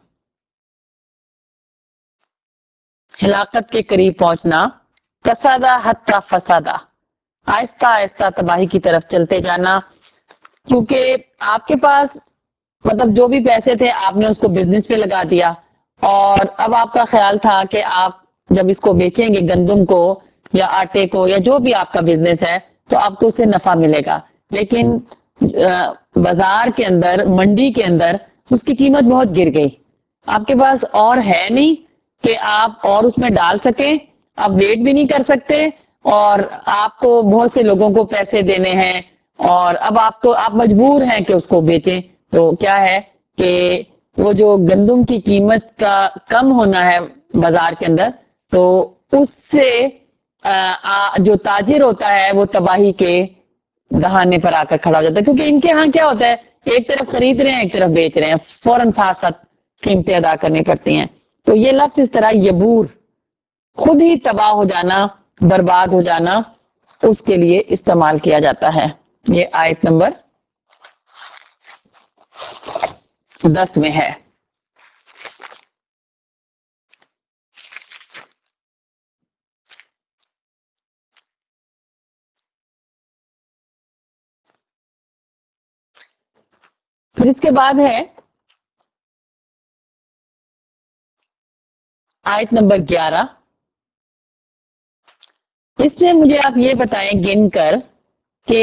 ہلاکت کے قریب پہنچنا, کسادہ حتی فسادہ, آہستہ آہستہ تباہی کی طرف چلتے جانا. کیونکہ آپ کے پاس مطلب جو بھی پیسے تھے آپ نے اس کو بزنس پہ لگا دیا, اور اب آپ کا خیال تھا کہ آپ جب اس کو بیچیں گے گندم کو یا آٹے کو یا جو بھی آپ کا بزنس ہے تو آپ کو اس سے نفع ملے گا, لیکن بازار کے اندر, منڈی کے اندر اس کی قیمت بہت گر گئی. آپ کے پاس اور ہے نہیں کہ آپ اور اس میں ڈال سکیں, آپ ویٹ بھی نہیں کر سکتے, اور آپ کو بہت سے لوگوں کو پیسے دینے ہیں, اور اب آپ کو آپ مجبور ہیں کہ اس کو بیچیں. تو کیا ہے کہ وہ جو گندم کی قیمت کا کم ہونا ہے بازار کے اندر, تو اس سے جو تاجر ہوتا ہے وہ تباہی کے دہانے پر آ کر کھڑا ہو جاتا ہے. کیونکہ ان کے ہاں کیا ہوتا ہے, ایک طرف خرید رہے ہیں ایک طرف بیچ رہے ہیں, فوراً ساتھ ساتھ قیمتیں ادا کرنی پڑتی ہیں. تو یہ لفظ اس طرح یبور, خود ہی تباہ ہو جانا, برباد ہو جانا, اس کے لیے استعمال کیا جاتا ہے. یہ آیت نمبر دس میں ہے. پھر اس کے بعد ہے آیت نمبر گیارہ. اس میں مجھے آپ یہ بتائیں گن کر کہ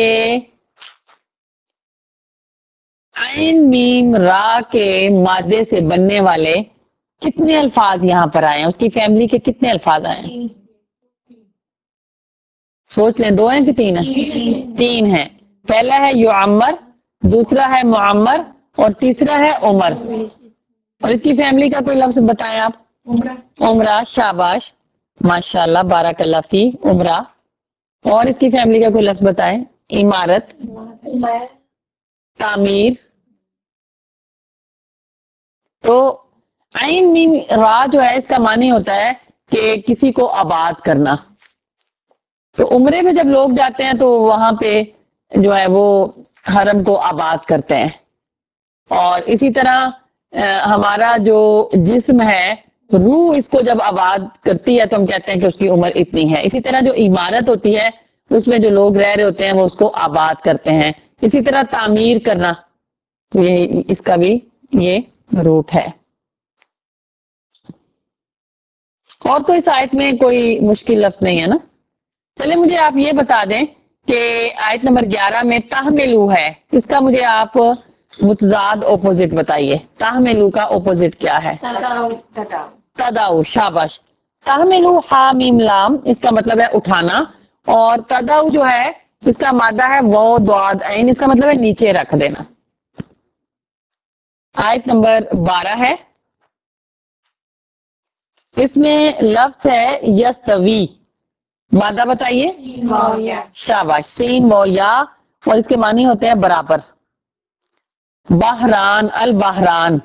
عین میم را کے مادے سے بننے والے کتنے الفاظ یہاں پر آئے ہیں, اس کی فیملی کے کتنے الفاظ آئے ہیں؟ سوچ لیں, دو ہیں کہ تین ہیں؟ تین ہیں. پہلا ہے یعمر, دوسرا ہے معمر, اور تیسرا ہے عمر. اور اس کی فیملی کا کوئی لفظ بتائیں آپ. عمرہ, شاباش, ماشاءاللہ, بارک اللہ فی, عمرہ. اور اس کی فیملی کا کوئی لفظ بتائیں. عمارت, تعمیر. تو عین میم را جو ہے اس کا معنی ہوتا ہے کہ کسی کو آباد کرنا. تو عمرے میں جب لوگ جاتے ہیں تو وہاں پہ جو ہے وہ حرم کو آباد کرتے ہیں. اور اسی طرح ہمارا جو جسم ہے, روح اس کو جب آباد کرتی ہے تو ہم کہتے ہیں کہ اس کی عمر اتنی ہے. اسی طرح جو عمارت ہوتی ہے اس میں جو لوگ رہ رہے ہوتے ہیں وہ اس کو آباد کرتے ہیں. اسی طرح تعمیر کرنا, یہ اس کا بھی یہ روٹ ہے. اور تو اس آیت میں کوئی مشکل لفظ نہیں ہے نا. چلے مجھے آپ یہ بتا دیں کہ آیت نمبر گیارہ میں تحملو ہے, اس کا مجھے آپ متضاد اپوزٹ بتائیے. تحملو کا اپوزٹ کیا ہے؟ تداؤ, شاباش. تحملو ہا میم لام, اس کا مطلب ہے اٹھانا, اور تداؤ جو ہے اس کا مادہ ہے وہ دعاد عین, اس کا مطلب ہے نیچے رکھ دینا. آیت نمبر بارہ ہے، اس میں لفظ ہے یستوی، مادہ بتائیے، شاباش، سین و یا، اور اس کے معنی ہوتے ہیں برابر. بحران، البحران،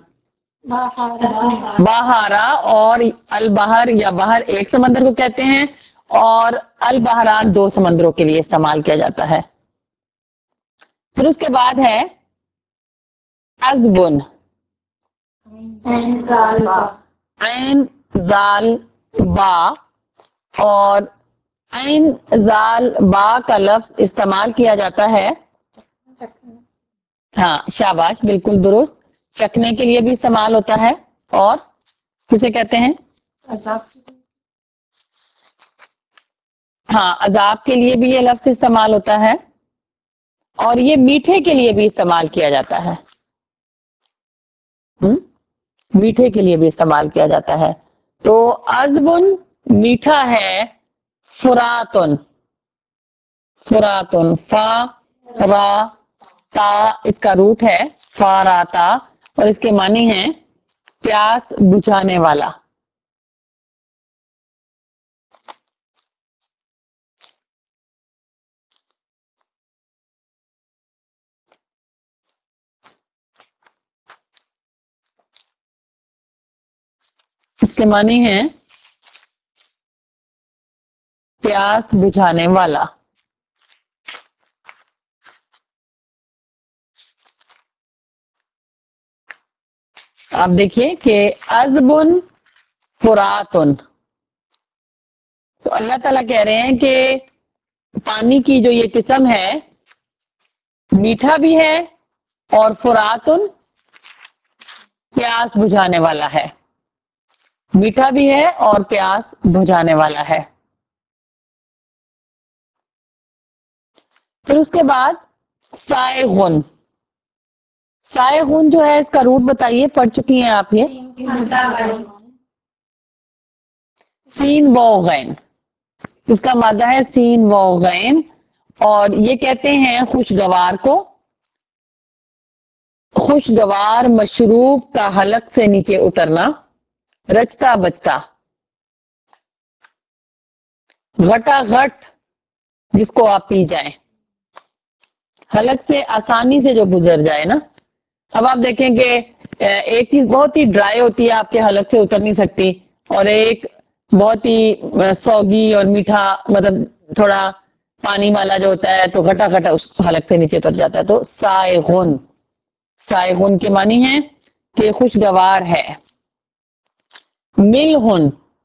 بہارا اور البحر یا بحر ایک سمندر کو کہتے ہیں، اور البحران دو سمندروں کے لیے استعمال کیا جاتا ہے. پھر اس کے بعد ہے عذبن، عین زال با، اور عین زال با کا لفظ استعمال کیا جاتا ہے، ہاں شاباش، بالکل درست، چکھنے کے لیے بھی استعمال ہوتا ہے، اور کسے کہتے ہیں، ہاں عذاب کے لیے بھی یہ لفظ استعمال ہوتا ہے، اور یہ میٹھے کے لیے بھی استعمال کیا جاتا ہے. ہم؟ میٹھے کے لیے بھی استعمال کیا جاتا ہے. تو عذبن میٹھا ہے، فراتن، فراتن، فا را تا اس کا روٹ ہے، فا را تا، اور اس کے معنی ہیں پیاس بجھانے والا. اس کے معنی ہیں پیاس بجھانے والا. آپ دیکھیے کہ عذبن فراتن، تو اللہ تعالیٰ کہہ رہے ہیں کہ پانی کی جو یہ قسم ہے میٹھا بھی ہے اور فراتن پیاس بجھانے والا ہے، میٹھا بھی ہے اور پیاس بجھانے والا ہے. پھر اس کے بعد سائغن، سائغن جو ہے اس کا روٹ بتائیے، پڑھ چکی ہیں آپ یہ، سین و غین، اس کا مادہ ہے سین و غین، اور یہ کہتے ہیں خوشگوار کو، خوشگوار مشروب کا حلق سے نیچے اترنا، رچتا بچتا، غٹا غٹ جس کو آپ پی جائیں، حلق سے آسانی سے جو گزر جائے نا. اب آپ دیکھیں کہ ایک چیز بہت ہی ڈرائی ہوتی ہے، آپ کے حلق سے اتر نہیں سکتی، اور ایک بہت ہی سوگی اور میٹھا، مطلب تھوڑا پانی والا جو ہوتا ہے تو گھٹا گھٹا اس حلق سے نیچے اتر جاتا ہے. تو سائغن، سائغن کے معنی ہے کہ خوشگوار ہے. ملہن،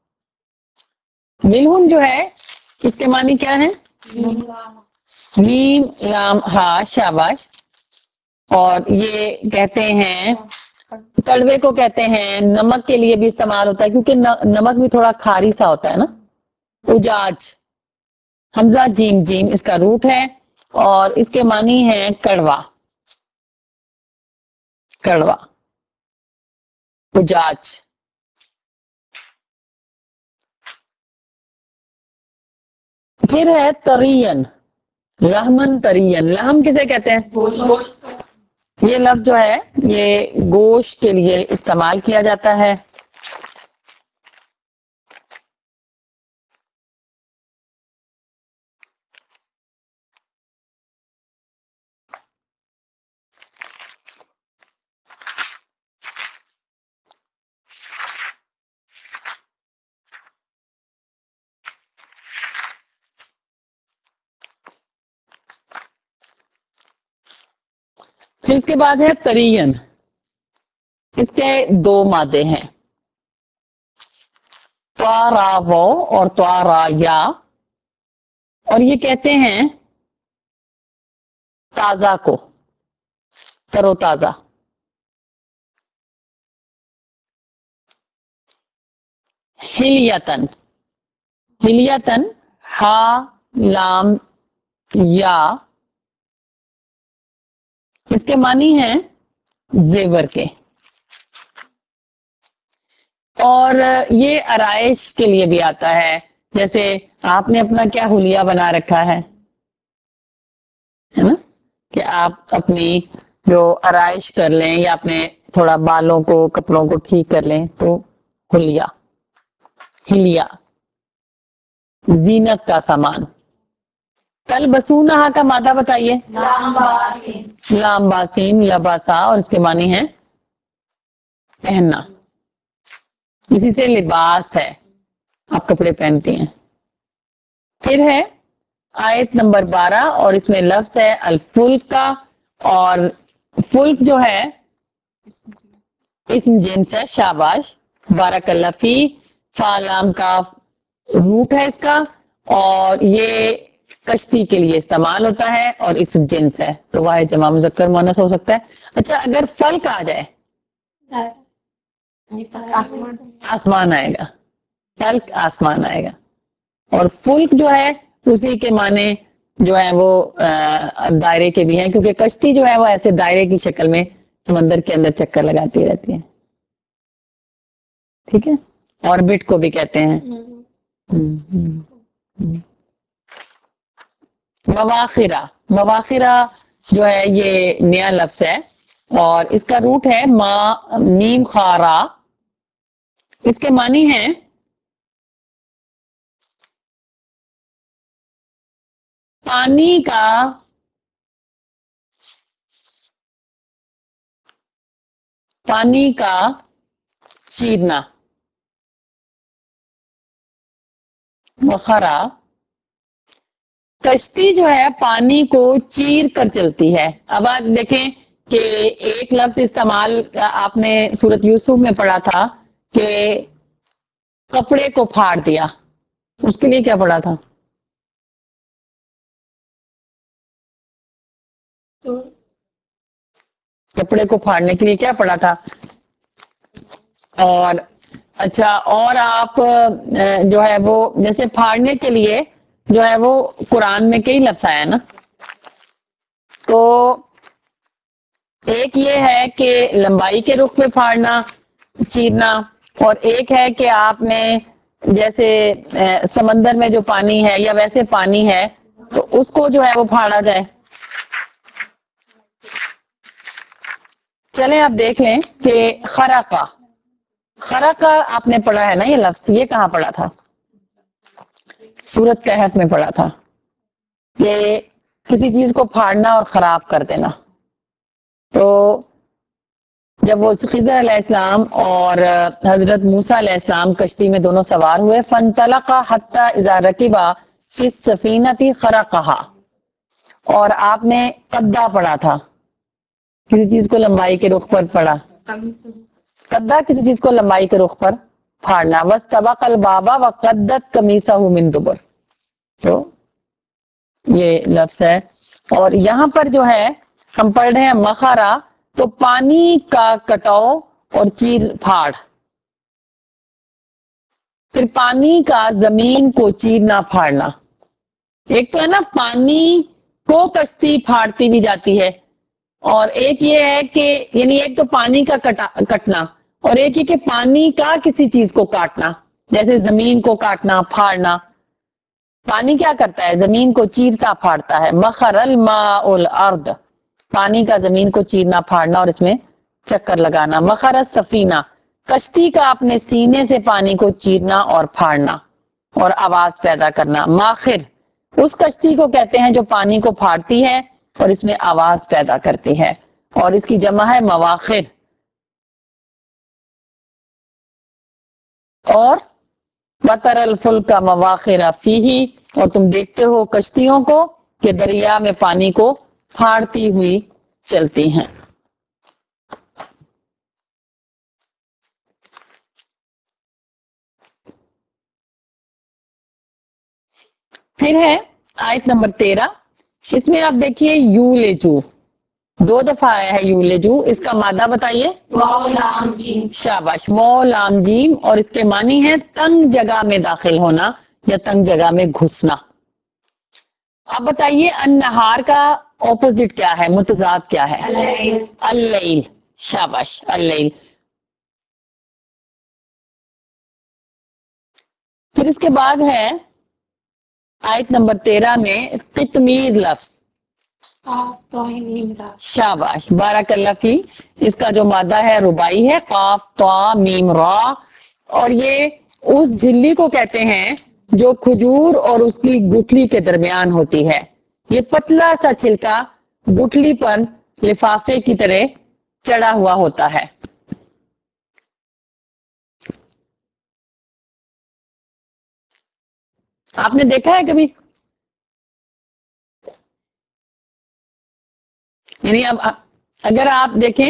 ملہن جو ہے اس کے معنی کیا ہے، میم لام ہا، شاباش، اور یہ کہتے ہیں کڑوے کو کہتے ہیں، نمک کے لیے بھی استعمال ہوتا ہے کیونکہ نمک بھی تھوڑا کھاری سا ہوتا ہے نا. اجاج، حمزہ جیم جیم اس کا روٹ ہے، اور اس کے معنی ہے کڑوا، کڑوا، اجاج. پھر ہے ترین، لہمن ترین، لہم کسے کہتے ہیں، یہ لفظ جو ہے یہ گوشت کے لیے استعمال کیا جاتا ہے. پھر اس کے بعد ہے ترین، اس کے دو مادے ہیں، توارا وہ اور توارا یا، اور یہ کہتے ہیں تازہ کو، ترو تازہ. ہلیتن، ہلیتن، ہا لام یا، اس کے معنی ہیں زیور کے، اور یہ آرائش کے لیے بھی آتا ہے، جیسے آپ نے اپنا کیا حلیہ بنا رکھا ہے ہے نا، کہ آپ اپنی جو آرائش کر لیں یا اپنے تھوڑا بالوں کو کپڑوں کو ٹھیک کر لیں تو حلیہ، ہلیا، زینت کا سامان۔ کل بسونہا کا مادہ بتائیے۔ لام باسین لباسا، اور اس کے معنی ہیں پہننا، اسی سے لباس ہے، آپ کپڑے پہنتی ہیں۔ پھر ہے آیت نمبر بارہ، اور اس میں لفظ ہے الفلک کا، اور فلک جو ہے اسم جنس ہے، شاباش، بارک اللہ فی، فالام کا روٹ ہے اس کا، اور یہ کشتی کے لیے استعمال ہوتا ہے اور اسم جنس ہے، تو واحد جمع مذکر مؤنث ہو سکتا ہے۔ اچھا اگر فلک آ جائے، آسمان آئے گا، فلک آسمان آئے گا، اور فلک جو ہے اسی کے معنی جو ہے وہ دائرے کے بھی ہیں، کیونکہ کشتی جو ہے وہ ایسے دائرے کی شکل میں سمندر کے اندر چکر لگاتی رہتی ہے، ٹھیک ہے، آربٹ کو بھی کہتے ہیں۔ مواخرہ، مواخرہ جو ہے یہ نیا لفظ ہے، اور اس کا روٹ ہے ما میم خارا، اس کے معنی ہیں پانی کا پانی کا چیرنا، مخرا، کشتی جو ہے پانی کو چیر کر چلتی ہے۔ اب آپ دیکھیں کہ ایک لفظ استعمال آپ نے سورۃ یوسف میں پڑھا تھا کہ کپڑے کو پھاڑ دیا، اس کے لیے کیا پڑھا تھا؟ کپڑے کو پھاڑنے کے لیے کیا پڑھا تھا؟ اور اچھا، اور آپ جو ہے وہ جیسے پھاڑنے کے لیے جو ہے وہ قرآن میں کئی لفظ آیا نا، تو ایک یہ ہے کہ لمبائی کے رخ پہ پھاڑنا، چیرنا، اور ایک ہے کہ آپ نے جیسے سمندر میں جو پانی ہے یا ویسے پانی ہے تو اس کو جو ہے وہ پھاڑا جائے۔ چلیں آپ دیکھ لیں کہ خرقہ، خرقہ آپ نے پڑھا ہے نا یہ لفظ، یہ کہاں پڑھا تھا؟ سورۃ کہف میں پڑھا تھا کہ کسی چیز کو پھاڑنا اور خراب کر دینا۔ تو جب وہ خضر علیہ السلام اور حضرت موسیٰ علیہ السلام کشتی میں دونوں سوار ہوئے، فَانْطَلَقَا حَتَّى إِذَا رَكِبَا فِي السَّفِينَةِ خَرَقَهَا، اور آپ نے قدہ پڑھا تھا، کسی چیز کو لمبائی کے رخ پر پڑھا، قدہ کسی چیز کو لمبائی کے رخ پر پھاڑنا، وَاسْتَبَقَ الْبَابَ وَقَدَّتْ قَمِيصَهُ مِنْ دُبُرٍ، تو یہ لفظ ہے۔ اور یہاں پر جو ہے ہم پڑھ رہے ہیں مخارا، تو پانی کا کٹاؤ اور چیر پھاڑ، پھر پانی کا زمین کو چیرنا پھاڑنا۔ ایک تو ہے نا پانی کو کشتی پھاڑتی بھی جاتی ہے، اور ایک یہ ہے کہ یعنی ایک تو پانی کا کٹا کٹنا، اور ایک یہ کہ پانی کا کسی چیز کو کاٹنا، جیسے زمین کو کاٹنا پھاڑنا۔ پانی کیا کرتا ہے؟ زمین کو چیرتا پھاڑتا ہے۔ مخر الماء الارض، پانی کا زمین کو چیرنا پھاڑنا اور اس میں چکر لگانا۔ مخر السفینہ، کشتی کا اپنے سینے سے پانی کو چیرنا اور پھاڑنا اور آواز پیدا کرنا۔ ماخر، اس کشتی کو کہتے ہیں جو پانی کو پھاڑتی ہے اور اس میں آواز پیدا کرتی ہے، اور اس کی جمع ہے مواخر۔ اور وَتَرَى الْفُلْكَ مَوَاخِرَ فِيهِ، اور تم دیکھتے ہو کشتیوں کو کہ دریا میں پانی کو پھاڑتی ہوئی چلتی ہیں۔ پھر ہے آیت نمبر تیرہ، اس میں آپ دیکھیے یولجو، دو دفعہ آیا ہے یولجو، اس کا مادہ بتائیے۔ شاباش، مو لام جیم، اور اس کے معنی ہے تنگ جگہ میں داخل ہونا یا تنگ جگہ میں گھسنا۔ اب بتائیے النہار کا اپوزٹ کیا ہے، متضاد کیا ہے؟ اللیل، شاباش، اللیل۔ پھر اس کے بعد ہے آیت نمبر تیرہ میں قطمیر لفظ، قاف تو میم را. شاباش، بارک اللہ فی. اس کا جو مادہ ہے ربائی ہے، قاف طا میم را. اور یہ اس جھلی کو کہتے ہیں جو کھجور اور اس کی گٹھلی کے درمیان ہوتی ہے. یہ پتلا سا چھلکا گٹھلی پر لفافے کی طرح چڑھا ہوا ہوتا ہے. آپ نے دیکھا ہے کبھی؟ یعنی اب اگر آپ دیکھیں،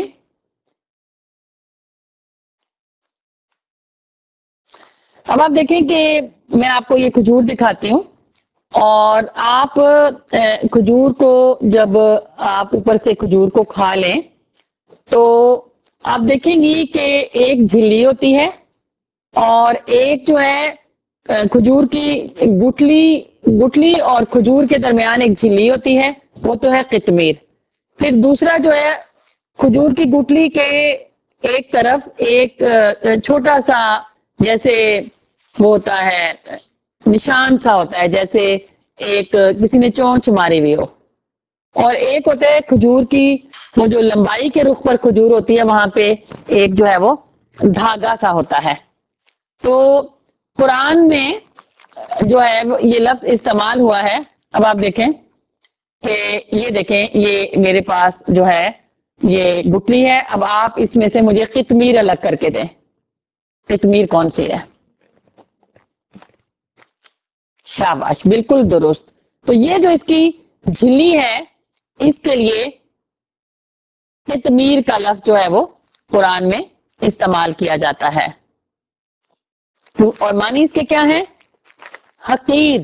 اب آپ دیکھیں کہ میں آپ کو یہ کھجور دکھاتی ہوں، اور آپ کھجور کو جب آپ اوپر سے کھجور کو کھا لیں تو آپ دیکھیں گی کہ ایک جھلی ہوتی ہے اور ایک جو ہے کھجور کی گٹھلی گٹھلی اور کھجور کے درمیان ایک جھلی ہوتی ہے، وہ تو ہے قطمیر. پھر دوسرا جو ہے کھجور کی گٹھلی کے ایک طرف ایک چھوٹا سا جیسے وہ ہوتا ہے نشان سا ہوتا ہے، جیسے ایک کسی نے چونچ ماری ہوئی ہو. اور ایک ہوتا ہے کھجور کی وہ جو لمبائی کے رخ پر کھجور ہوتی ہے، وہاں پہ ایک جو ہے وہ دھاگا سا ہوتا ہے. تو قرآن میں جو ہے یہ لفظ استعمال ہوا ہے. اب آپ دیکھیں کہ یہ دیکھیں، یہ میرے پاس جو ہے یہ گٹھلی ہے. اب آپ اس میں سے مجھے قطمیر الگ کر کے دیں. قطمیر کون سی ہے؟ شاباش، بالکل درست. تو یہ جو اس کی جھلی ہے، اس کے لیے قطمیر کا لفظ جو ہے وہ قرآن میں استعمال کیا جاتا ہے. اور معنی اس کے کیا ہیں؟ حقیر،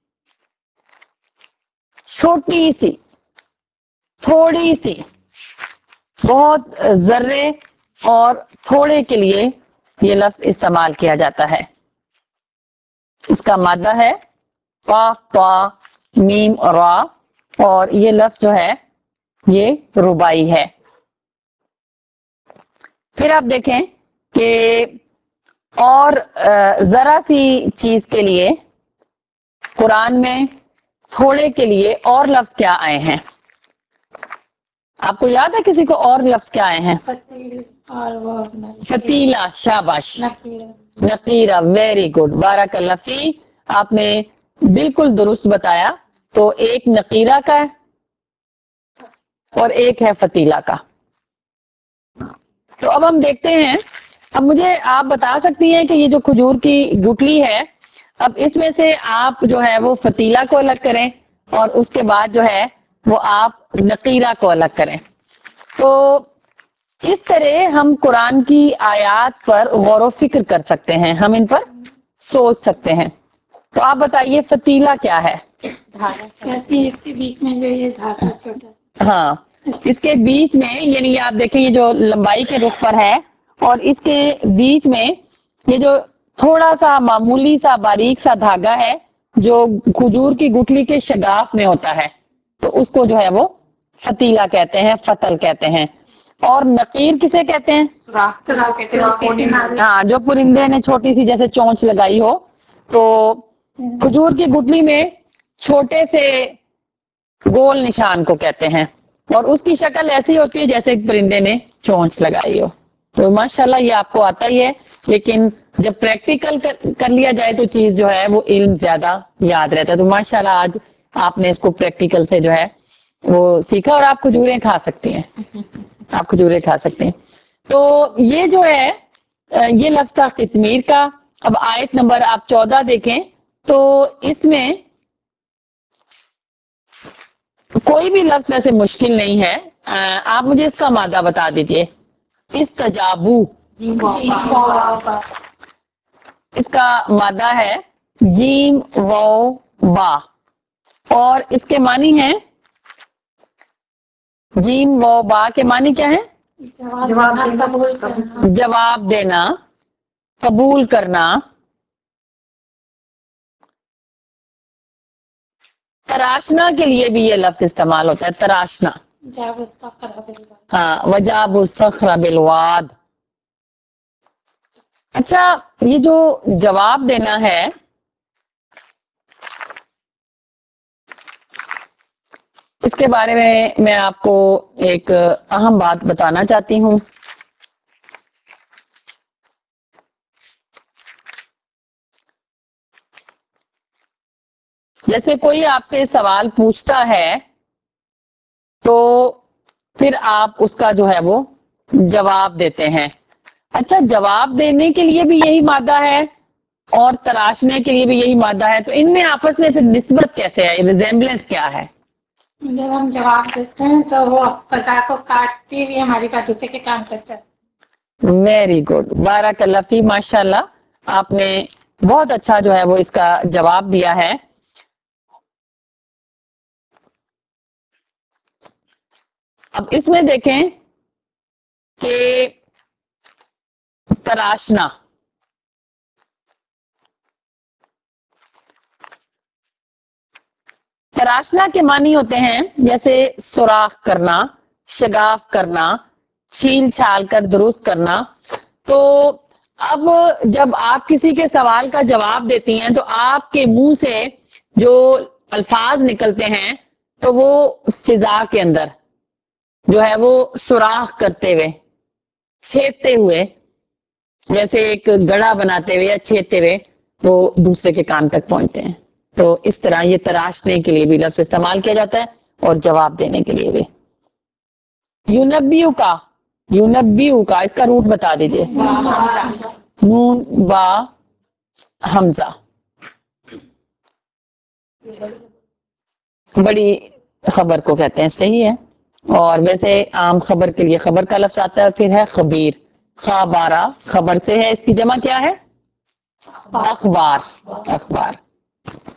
چھوٹی سی، تھوڑی سی، بہت ذرے اور تھوڑے کے لیے یہ لفظ استعمال کیا جاتا ہے. اس کا مادہ ہے قاف طا میم را، اور یہ لفظ جو ہے یہ ربائی ہے. پھر آپ دیکھیں کہ اور ذرا سی چیز کے لیے قرآن میں تھوڑے کے لیے اور لفظ کیا آئے ہیں؟ آپ کو یاد ہے کسی کو اور لفظ کیا آئے ہیں؟ فتیل اور وہ فتیلا، شاباش، نقیرہ. نقیرہ، ویری گڈ، بارک اللہ فی. آپ نے بالکل درست بتایا. تو ایک نقیرہ کا ہے اور ایک ہے فتیلہ کا. تو اب ہم دیکھتے ہیں. اب مجھے آپ بتا سکتی ہیں کہ یہ جو کھجور کی گٹھلی ہے، اب اس میں سے آپ جو ہے وہ فتیلہ کو الگ کریں اور اس کے بعد جو ہے وہ آپ نقیرہ کو الگ کریں. تو اس طرح ہم قرآن کی آیات پر غور و فکر کر سکتے ہیں، ہم ان پر سوچ سکتے ہیں. تو آپ بتائیے فتیلہ کیا ہے؟ کیسی اس کے بیچ میں جو یہ دھاگا چھوٹا. ہاں، اس کے بیچ میں، یعنی آپ دیکھیں یہ جو لمبائی کے رخ پر ہے اور اس کے بیچ میں یہ جو تھوڑا سا معمولی سا باریک سا دھاگا ہے جو کھجور کی گٹھلی کے شگاف میں ہوتا ہے، تو اس کو جو ہے وہ فتیلہ کہتے ہیں، فتل کہتے ہیں. اور نقیر کسے کہتے ہیں؟ ہاں، جو پرندے نے چھوٹی سی جیسے چونچ لگائی ہو. تو کھجور کی گٹھلی میں چھوٹے سے گول نشان کو کہتے ہیں، اور اس کی شکل ایسی ہوتی ہے جیسے ایک پرندے نے چونچ لگائی ہو. تو ماشاءاللہ یہ آپ کو آتا ہی ہے، لیکن جب پریکٹیکل کر لیا جائے تو چیز جو ہے وہ علم زیادہ یاد رہتا ہے. تو ماشاءاللہ آج آپ نے اس کو پریکٹیکل سے جو ہے وہ سیکھا، اور آپ کھجوریں کھا سکتے ہیں. آپ کھجوریں کھا سکتے ہیں. تو یہ جو ہے یہ لفظ تھا قطمیر کا. اب آیت نمبر آپ چودہ دیکھیں تو اس میں کوئی بھی لفظ ویسے مشکل نہیں ہے. آپ مجھے اس کا مادہ بتا دیجئے. استجابو، اس کا مادہ ہے جیم و با، اور اس کے معنی ہیں جیم و با کے معنی کیا ہے؟ جواب دینا، قبول کرنا. تراشنا کے لیے بھی یہ لفظ استعمال ہوتا ہے، تراشنا. ہاں، وجاب الصخر بالواد. اچھا، یہ جو جواب دینا ہے، اس کے بارے میں میں آپ کو ایک اہم بات بتانا چاہتی ہوں. جیسے کوئی آپ سے سوال پوچھتا ہے تو پھر آپ اس کا جو ہے وہ جواب دیتے ہیں. اچھا، جواب دینے کے لیے بھی یہی مادہ ہے اور تراشنے کے لیے بھی یہی مادہ ہے, تو ان میں آپس میں پھر نسبت کیسے ہے, ریزیمبلنس کیا ہے؟ جب ہم جواب دیتے ہیں تو وہ فضا کو کاٹتی ہوئی ہماری بات دوسرے کے کام کرتا ہے. ویری گڈ, بارک اللہ فی, ماشاء اللہ, آپ نے بہت اچھا جو ہے وہ اس کا جواب دیا ہے. اب اس میں دیکھیں کہ تراشنا, تراشنا کے معنی ہوتے ہیں جیسے سوراخ کرنا, شگاف کرنا, چھیل چھال کر درست کرنا. تو اب جب آپ کسی کے سوال کا جواب دیتی ہیں تو آپ کے منہ سے جو الفاظ نکلتے ہیں تو وہ فضا کے اندر جو ہے وہ سوراخ کرتے ہوئے, چھیدتے ہوئے, جیسے ایک گڑھا بناتے ہوئے یا چھیدتے ہوئے وہ دوسرے کے کان تک پہنچتے ہیں. تو اس طرح یہ تراشنے کے لیے بھی لفظ استعمال کیا جاتا ہے اور جواب دینے کے لیے بھی. یونبیو کا, یونبیو کا اس کا روٹ بتا دیجئے. نون با حمزہ, بڑی خبر کو کہتے ہیں, صحیح ہے. اور ویسے عام خبر کے لیے خبر کا لفظ آتا ہے, پھر ہے خبیر. خبارہ خبر سے ہے, اس کی جمع کیا ہے؟ اخبار, اخبار.